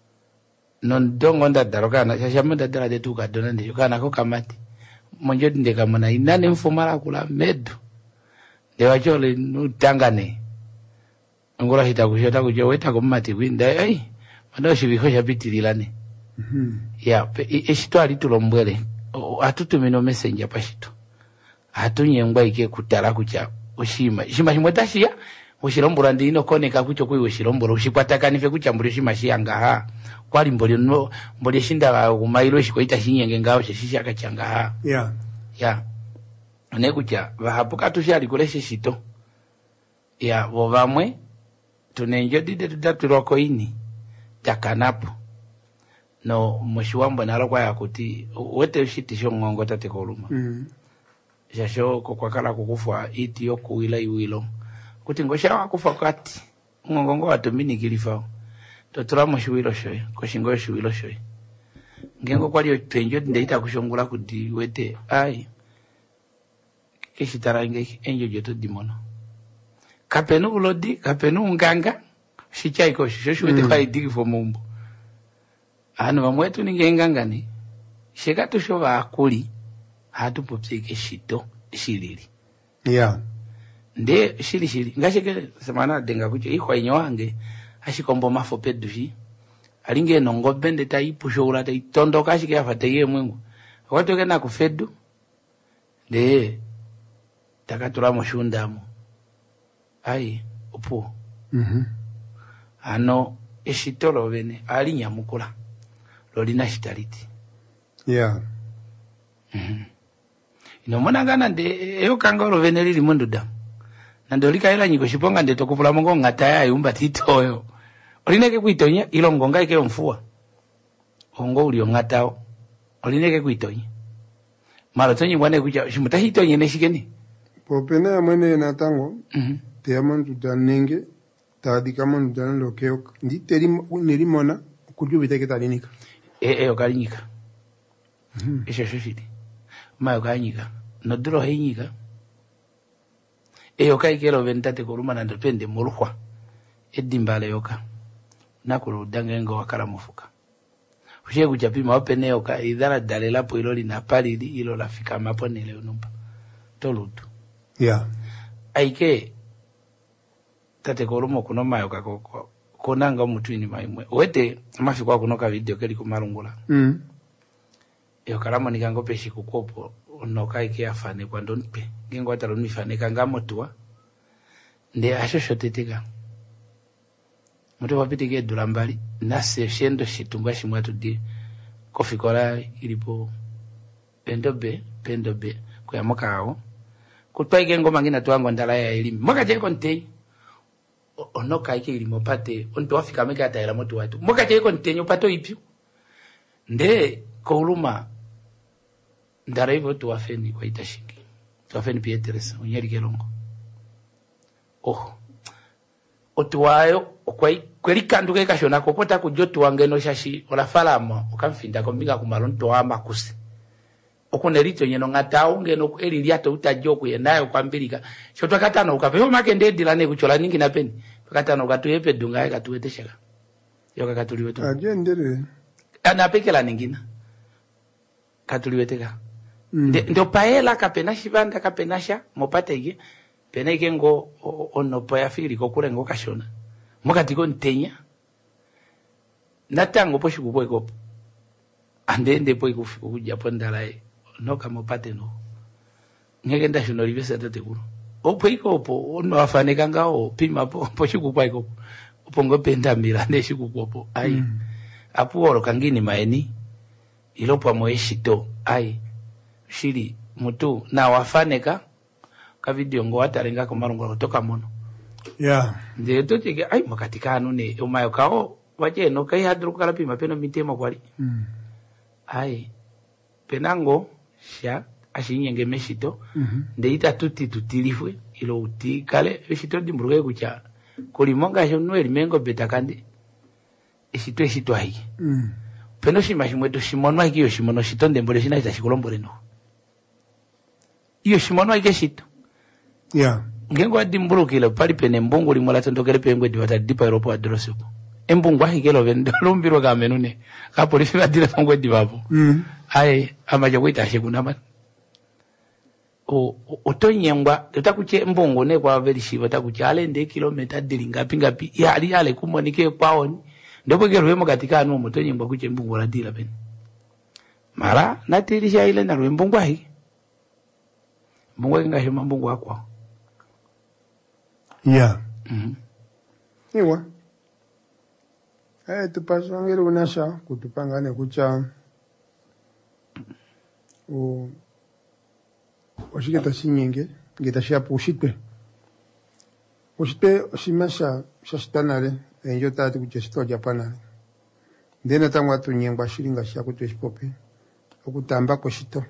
non dongo nda daroka na shashama nda dara de tuka dona ndi kana ko kamati monjo ndi kamana inane mfumara kula medu de wachole nutangane ngora hita kushota kujo weta komati kwinda ai mando shibiho shabitililane Mhm. ya eshito ali tulombwele atutumino messenger pashito atunyengwa ike kutala kucha ushima shima shimwetashiya ushilombora ndino koneka kucho kwe ushilombora ushikwatakanife kucha mbuli shima shiyanga ha kwali mbuli no mbuli shinda kumailo shikoita shinyenge ngao shisha kachanga ha Yeah. ya ne kucha vahapuka tushali kuleshe shito ya vovamwe tunenjo dide tudatuloko ini takanapo no mushiwambo nalokwa yakuti wete ushitisho ngongo tate koluma Mhm. shasho kokwakala kukufwa iti yokuwila iwilo kuti ngosha wakufa kati ngongo watumini kilifao totula mushiwilo shoye koshingo shiwilo shoye ngengo kwali penjo ndeita kushongula kuti wete ai kishitarange enjo joto dimono kapenu ulodi kapenu nganga shichaiko shisho wete kwa idiki fo mumbo anu vamwetu ningengangani shekatu shova akuli hatu popsike shito shilili Yeah. nde shili shili ngashike semana denga kucho ikwa inyo wange ashikombo mafo pedushi alinge nongo bende ta ipusho ula ta itondo kashike afate ye mwengu watu kena kufedu nde takatura moshundamu ai upo Mhm. ano eshitolo bene ali nyamukula lolina shitaliti Yeah. mhm inomona ngana nde eyo kangolo bene lili munduda nando likaela nyiko shiponga nde tokupula mongo ngata ya yumba titoyo olineke kuitonya ilongo ngaike mfua ongo uli ngatao olineke kuitonya mara tonyi bwane kuja shimutahito nyene shikeni Popena ya mwene na tango mhm te amantu danenge tadi kamantu dan lokeo ndi teri nirimona kujubita ke talinika. e e okalinyika mhm esho shoshiti mayo kanyika no duro heinyika e okaikelo ventate koluma na ndopende mulhwa edimbale yoka nakulu dangengo wakala mufuka ushe kuchapima opene oka idara dalela po ilo lina palili ilo lafika maponele unumba tolutu Yeah. aike tate kolumo kuno mayo kako konanga omutu ini maimwe wete amafikwa kuno ka video keli kumarungula Mhm. yo kalamo nikango peshi kukopo no kaike afane kwa ndonpe ngengo atalo nifane kanga motua nde ashoshoteteka mutu wapitike durambali nase shendo shitumba shimwatu di kofikola ilipo pendobe pendobe kwa mokao kutwaike ngoma ngina tuango ndala ya elimu moka jeko ntei onoka ike ilimo pate onto wafika meka ataela motu watu moka jeko ntenyo pato ipyo nde koluma ndara hivyo tuwafeni kwa itashingi tuwafeni pia teresa unyeri kelongo oh otuwayo kwa kweli kanduke kashona kopota kujotu wangeno shashi olafalama okamfinda kombinga kumalonto wa makusi okunerito nyeno ngatao ngeno eli liato utajoku yenayo kwambirika shotwa katano ukapeho make ndedila ne kuchola ningi napeni katano katuyepe dunga katuweteshaka yoka katuliwetu Ajendere. ana pekela ningina katuliweteka Mm. ndo paela kapena shivanda kapena sha mopate ige pena ige ngo ono poya fili kokule ngo kashona mokati ko ntenya natango po shikupo ikopo ande ende po ikuja pondala e no kamopate no ngeke nda shuno livesa tate kuno opo ikopo ono afaneka ngao pima po po shikupo ikopo opo ngo penda mira ne shikupo ai mm. apuoro kangini maeni ilopo moeshito ai shiri mutu na wafaneka ka video ngo watarenga ko marungo kutoka mono Yeah. nde totike ai makatikano ne umayo kao waje no kai hadru kala pima peno mitema kwali Mm. ai penango sha ashinyenge meshito Mhm. nde ita tuti tutilifwe ilo uti kale eshito dimburuke kucha kulimonga shono elimengo betakande eshito eshito ai Mm. peno shima shimweto shimono akiyo shimono shitonde mbole shina ita shikolombole no iyo shimono ike shito Yeah. ngengo dimburu kile pali pene mbongo limola tondokere pengwe diwata dipa Europa adrosipo embungu ahikelo vendo lumbiro ga menune ka polisi badire fangwe dibapo mm ai amaje kwita shekunama o otonyengwa tutakuche mbongo ne kwa verishi batakuche alende kilomita dili ngapi ngapi ya ali ale kumonike kwaoni ndipo gerwemo katika anu motonyengwa kuche mbongo la dila pene mara natirisha ile na mbongo ahi mbongo nga hema mbongo akwa yeah mhm iwa eh tupasangire unasha kutupangane kucha o oshiketa shinyenge ngeta shapo ushitwe ushitwe shimasha shashtanale enjo tatu kuchesito japanale ndena tangwa tunyengwa shilinga shako tweshipope okutamba ko shito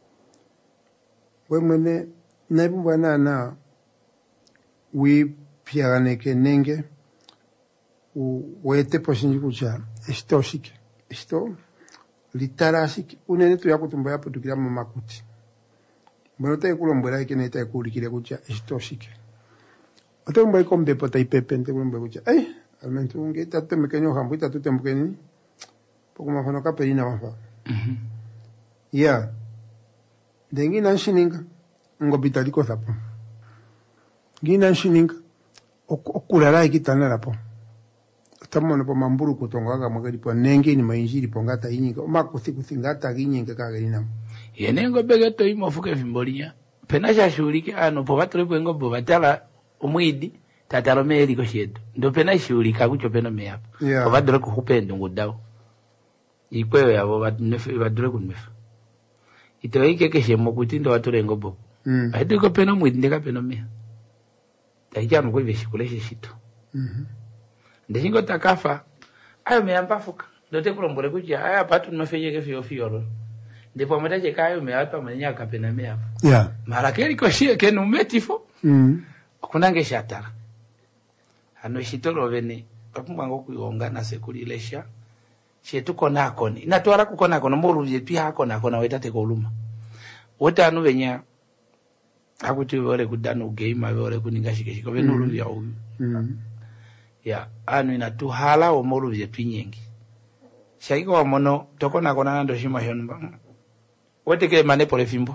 wemene naibwana na wi piaganeke nenge u wete poshinji kucha esto shike esto litarashiki unene tu yakutumba yapo tukira makuti mbona tayi kulombera ikene tayi kulikire kucha esto shike otemba ikombe pota ipepe nte kulombera kucha eh almentu nge tate mekenyo hambu ita tutembukeni poko mafano kapelina mafa mhm ya dengi na shininga ngobitaliko sapo ngina shininga okulala ikitana lapo tamone po mamburu kutonga magari po nenge ni mainjiri pongata inyinga makuthi kuthingata ginyinga kagerina yenengo begeto imofuke fimbolinya penasha shulike ano po batule bwengo bo batala omwidi tatalo meri ko shedo ndo pena shulika kucho pena me hapo yeah. Obadule ku hupendo ngodawo ikweyo yabo badnefe badule kunmefa ito ike keshe mokuti ndo watule ngobo mm. Adi ko pena mwidi ndeka pena me tajia mko ibe shikuleshe shito mhm ndingo takafa ayo meamba fuka ndote kulombole kuja aya patu nofeyeke fio fio ndipo mtaje kayo meapa manya kapena me hapo yeah mara keli ko shie kenu metifo mhm kunange shatara ano shitoro bene bakumbango kuyonga na sekulilesha shetuko nako ni natwara kukona kono moruvye pia hako nako na wetate koluma wota anu benya akuti wale kudano game wale kuninga shikeshiko benulu mm. ya uyu mm. ya anu inatuhala o moruvye pinyengi shaiko wa mono toko nako na ndo shima shonba wote ke mane pole fimbo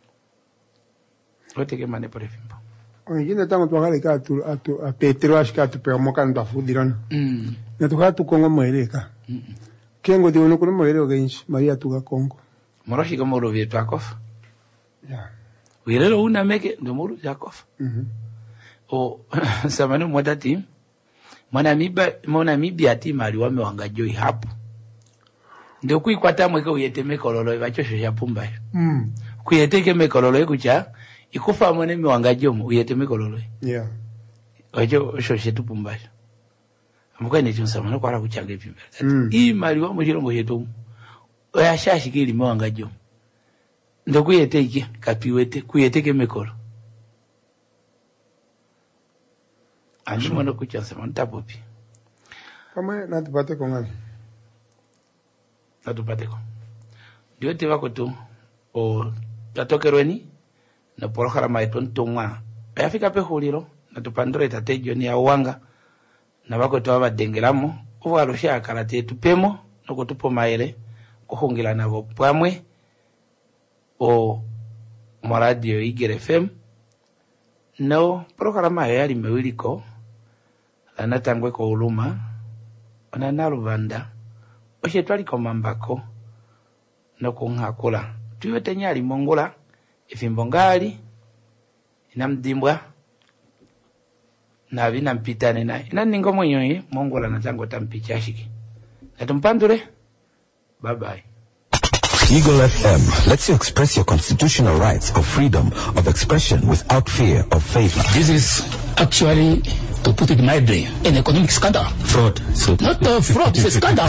wote ke mane pole fimbo Ongine tango twagale ka tu atu a Petro ashika tu pe moka ndo afudirana. Mm. Na tuka tu Kongo mweleka. Mm. Kengo de uno kuno mweleka genshi Maria tuka Kongo. Moroshi kama ro vietu akof. Yeah. Wirelo una meke ndo moro yakof. Mhm. O samano modati. Mwana miba mwana mibi ati mali wame wangajoi hapo. Ndio kuikwata mweke uyete mekololo ibachosho ya pumba. Mm. Kuyeteke mekololo ekucha ikufa mwene miwangajomo uyete mekololo. Yeah. Ojo shoshe tupumbasha. Amuka ne chunsa mano kwara kuchanga pimba. Mm. I mali wa mujirongo yetu. Oya shashi kili miwangajomo. Ndo kuyeteke kapiwete kuyeteke mekolo. Andi mwana kuchansa mano tapopi. Kama natupate kongani. Natupate ko. Dio te wako tu o tatokerweni na porokara maiton tongwa. Ayafika pe huliro na tupandore tatejo ni awanga na wako tu abadengeramo uwa rusha karate tupemo noko tupo maele kuhungila nabo pamwe o moradio Igere F M no porokara mayo yali mewiliko la natangwe ko uluma ona naruvanda oshe twali komambako no kunhakula tuyote nyali mongola ifimbo ngali inamdimbwa na vina mpitane na ina ningo mwenyoye mongola na tango tampichashiki na tumpandure bye bye. Eagle F M lets you express your constitutional rights of freedom of expression without fear of failure. This is actually to put it mildly, an economic scandal. Fraud. So not uh, fraud, it's a scandal.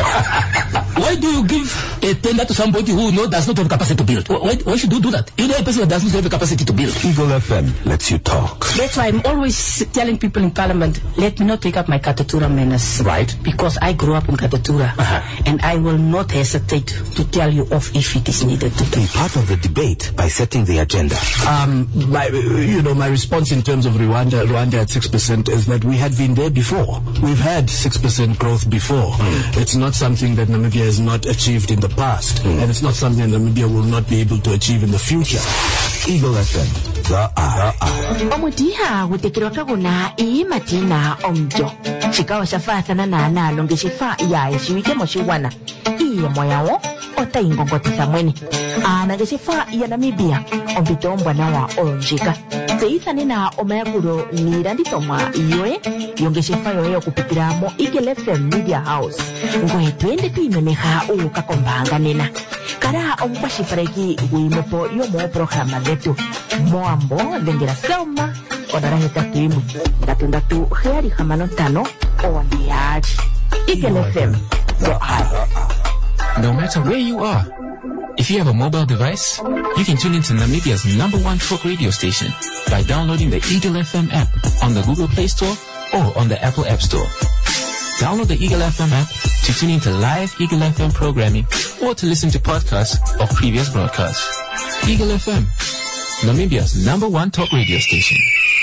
Why do you give a tender to somebody who know does not have capacity to build? Why, why should you do that? You know a person that doesn't have the capacity to build. Eagle F M lets you talk. That's why I'm always telling people in Parliament, let me not take up my Katatura menace. Right. Because I grew up in Katatura. Uh-huh. And I will not hesitate to tell you off if it is needed. Be part of the debate by setting the agenda. Um, my, you know, my response in terms of Rwanda, Rwanda at six percent is that we had been there before. We've had six percent growth before. Mm. It's not something that Namibia has not achieved in the past. Mm. And it's not something that Namibia will not be able to achieve in the future. Eagle F M, the eye. Omutiha gutekirwa kaguna imatina omjo. Chikawa shafatana na nalo ngeshifa ya ishiwike moshiwana. Iye moyawo ota ingongotisa mweni. Ana ngeshifa ya Namibia ombitombwa nawa onjika. Seithani na omayakuro niranditoma iyoe yongeshifa yoyo kupikiramo Eagle F M Media House. Ngoe twende tuimeneha uka kombanga nena. Kara ompashifareki guimepo yomo programa letu. Moambo dengera selma odara heta tuimu. Datu datu heari hamanotano ondiaji. Eagle F M, the eye. No matter where you are, if you have a mobile device, you can tune into Namibia's number one folk radio station by downloading the Eagle F M app on the Google Play Store or on the Apple App Store. Download the Eagle F M app to tune into live Eagle F M programming or to listen to podcasts of previous broadcasts. Eagle F M, Namibia's number one talk radio station.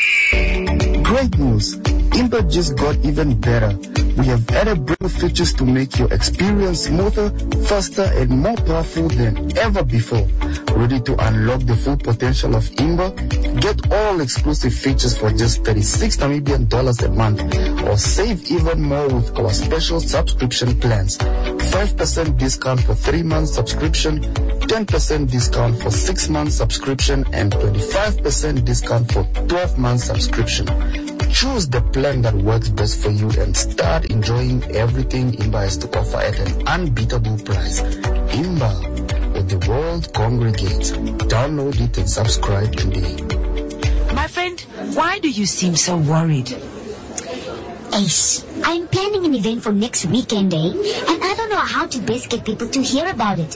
Great news! Imba just got even better. We have added brand new features to make your experience smoother, faster, and more powerful than ever before. Ready to unlock the full potential of Imba? Get all exclusive features for just thirty-six Namibian dollars a month, or save even more with our special subscription plans. five percent discount for three months subscription, ten percent discount for six months subscription, and twenty-five percent discount for twelve months subscription. Choose the plan that works best for you and start enjoying everything Imba has to offer at an unbeatable price. Imba, where the world congregates. Download it and subscribe today. My friend, why do you seem so worried? Ace, I'm planning an event for next weekend, eh? And I don't know how to best get people to hear about it.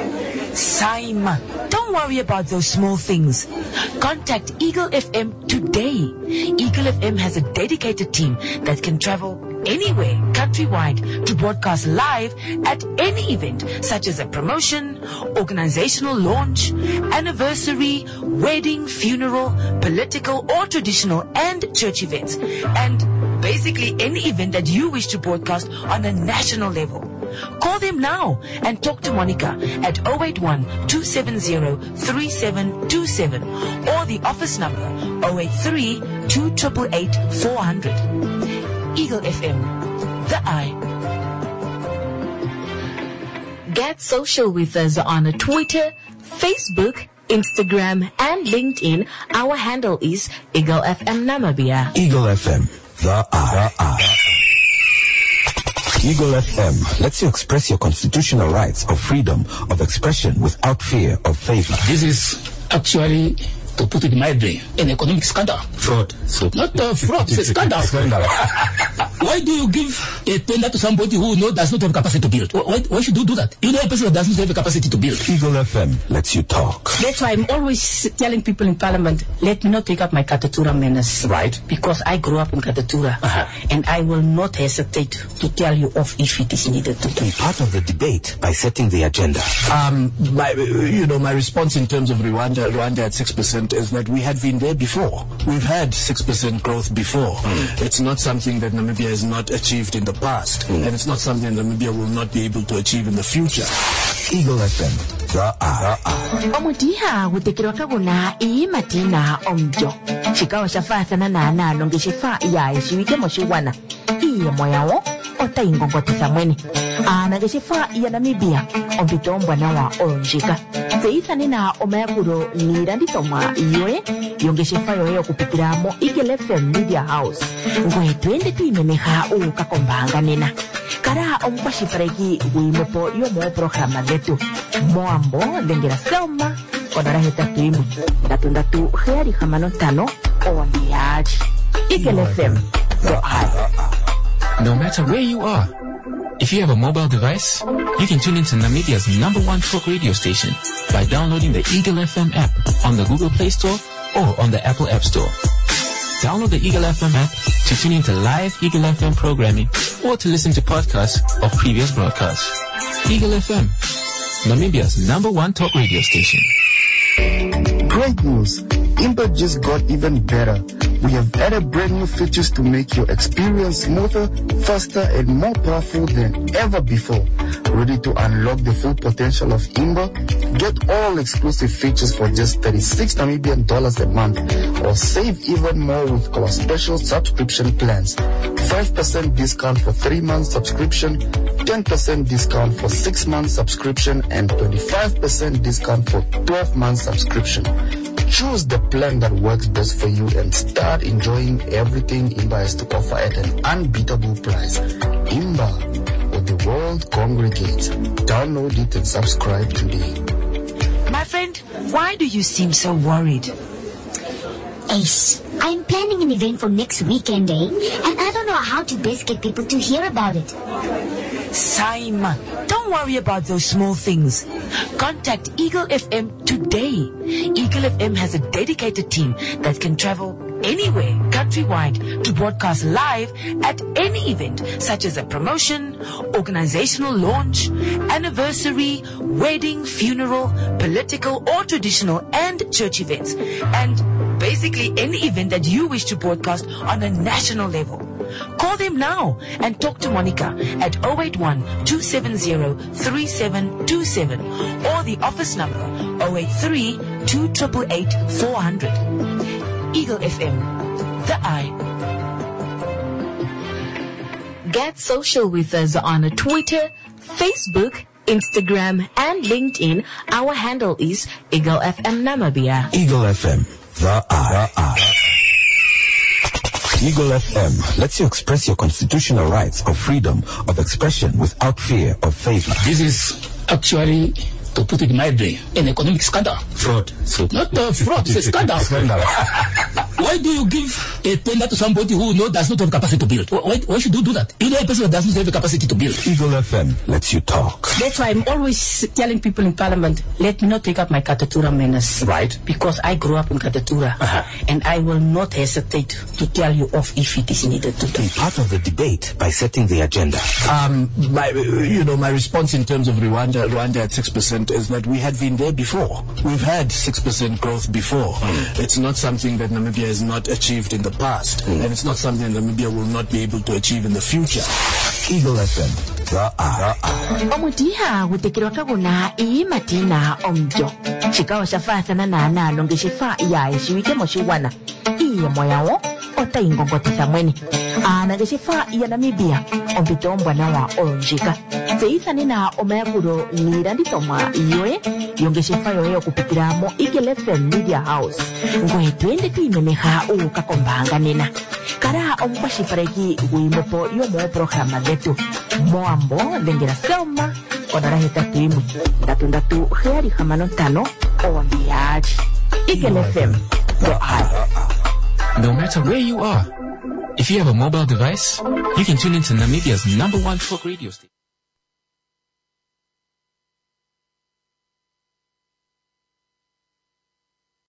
Saima, don't worry about those small things. Contact Eagle F M today. Eagle F M has a dedicated team that can travel anywhere countrywide to broadcast live at any event, such as a promotion, organizational launch, anniversary, wedding, funeral, political or traditional, and church events. And basically any event that you wish to broadcast on a national level. Call them now and talk to Monica at zero eight one, two seven zero, three seven two seven or the office number zero eight three, two eight eight, four hundred. Eagle F M, the eye. Get social with us on Twitter, Facebook, Instagram, and LinkedIn. Our handle is Eagle F M Namibia. Eagle F M, the eye. The eye. Eagle F M lets you express your constitutional rights of freedom of expression without fear of favor. This is actually, to put it mildly, an economic scandal. Fraud. So not uh, fraud, it's a scandal. scandal. Why do you give a tender to somebody who know does not have capacity to build? Why, why should you do that? You know a person that doesn't have the capacity to build. Eagle F M lets you talk. That's why I'm always telling people in Parliament, let me not take up my Katatura menace. Right. Because I grew up in Katatura. Uh-huh. And I will not hesitate to tell you off if it is needed. Be part of the debate by setting the agenda. Um, my, you know, my response in terms of Rwanda, Rwanda at six percent is that we had been there before. We've had six percent growth before. Mm. It's not something that Namibia has not achieved in the past. Mm. And it's not something that Namibia will not be able to achieve in the future. Eagle F M, the eye. Omutiha gutekirwa kaguna imatina omjo. Chikawa shafatana na nalo ngeshifa ya ishiwike moshiwana. Iye moyawo ota ingongotisa mweni. Ana ngeshifa ya Namibia ombitombwa nawa onjika. Seithani na omayakuro niranditoma iyoe yongeshifa yoyo kupikiramo Eagle F M Media House. Ngoe twende tuimeneha uka kombanga nena. Kara ompashifareki guimepo yomo programa letu. Moambo dengera selma odara heta tuimu. Datu datu heari hamanotano ondiaji. Eagle F M, the eye. No matter where you are, if you have a mobile device, you can tune into Namibia's number one folk radio station by downloading the Eagle F M app on the Google Play Store or on the Apple App Store. Download the Eagle F M app to tune into live Eagle F M programming or to listen to podcasts of previous broadcasts. Eagle F M, Namibia's number one talk radio station. Great news! Impa just got even better. We have added brand new features to make your experience smoother, faster, and more powerful than ever before. Ready to unlock the full potential of Imba? Get all exclusive features for just thirty-six Namibian dollars a month, or save even more with our special subscription plans. five percent discount for three months subscription, ten percent discount for six months subscription, and twenty-five percent discount for twelve months subscription. Choose the plan that works best for you and start enjoying everything Imba has to offer at an unbeatable price. Imba, where the world congregates. Download it and subscribe today. My friend, why do you seem so worried? Ace, I'm planning an event for next weekend, eh? And I don't know how to best get people to hear about it. Simon, don't worry about those small things. Contact Eagle F M today. Eagle F M has a dedicated team that can travel anywhere countrywide to broadcast live at any event, such as a promotion, organizational launch, anniversary, wedding, funeral, political or traditional and church events, and basically any event that you wish to broadcast on a national level. Call them now and talk to Monica at zero eight one, two seven zero, three seven two seven or the office number zero eight three, two eight eight, four hundred. Eagle F M, the eye. Get social with us on Twitter, Facebook, Instagram, and LinkedIn. Our handle is Eagle F M Namibia. Eagle F M, the eye. The eye. Eagle F M lets you express your constitutional rights of freedom of expression without fear of favor. This is actually, to put it mildly, an economic scandal. Fraud. So Not uh, fraud, it's a scandal. Why do you give a tender to somebody who know does not have capacity to build? Why, why should you do that? You know a person that doesn't have the capacity to build. Eagle F M lets you talk. That's why I'm always telling people in Parliament, let me not take up my Katatura menace. Right. Because I grew up in Katatura. Uh-huh. And I will not hesitate to tell you off if it is needed to do. Be part of the debate by setting the agenda. Um, my, you know, my response in terms of Rwanda, Rwanda at six percent is that we had been there before. We've had six percent growth before. Mm. It's not something that Namibia has not achieved in the past. Mm. And it's not something that Namibia will not be able to achieve in the future. Eagle F M, the eye. Omutiha gutekirwa kaguna iyi matina omjo. Chikawa shafasana na na longeshifa ya ishiwike moshiwana. Iye moyawo ota ingongotisa mweni. Ana geshifa ya Namibia ombitombwa na wa olonjika. Seisa nina omayakuro niranditoma iyoe yongeshifa yoyo kupikiramo Eagle F M Media House. Ngoe twende tuimeneha ukakombanga nina. Kara ompashipareki wimopo yomo programa letu. Moambo lengera selma onara heta timu. Datu datu heari hamano tano ombiaji. Eagle F M, the eye. No matter where you are, if you have a mobile device, you can tune into Namibia's number one folk radio station.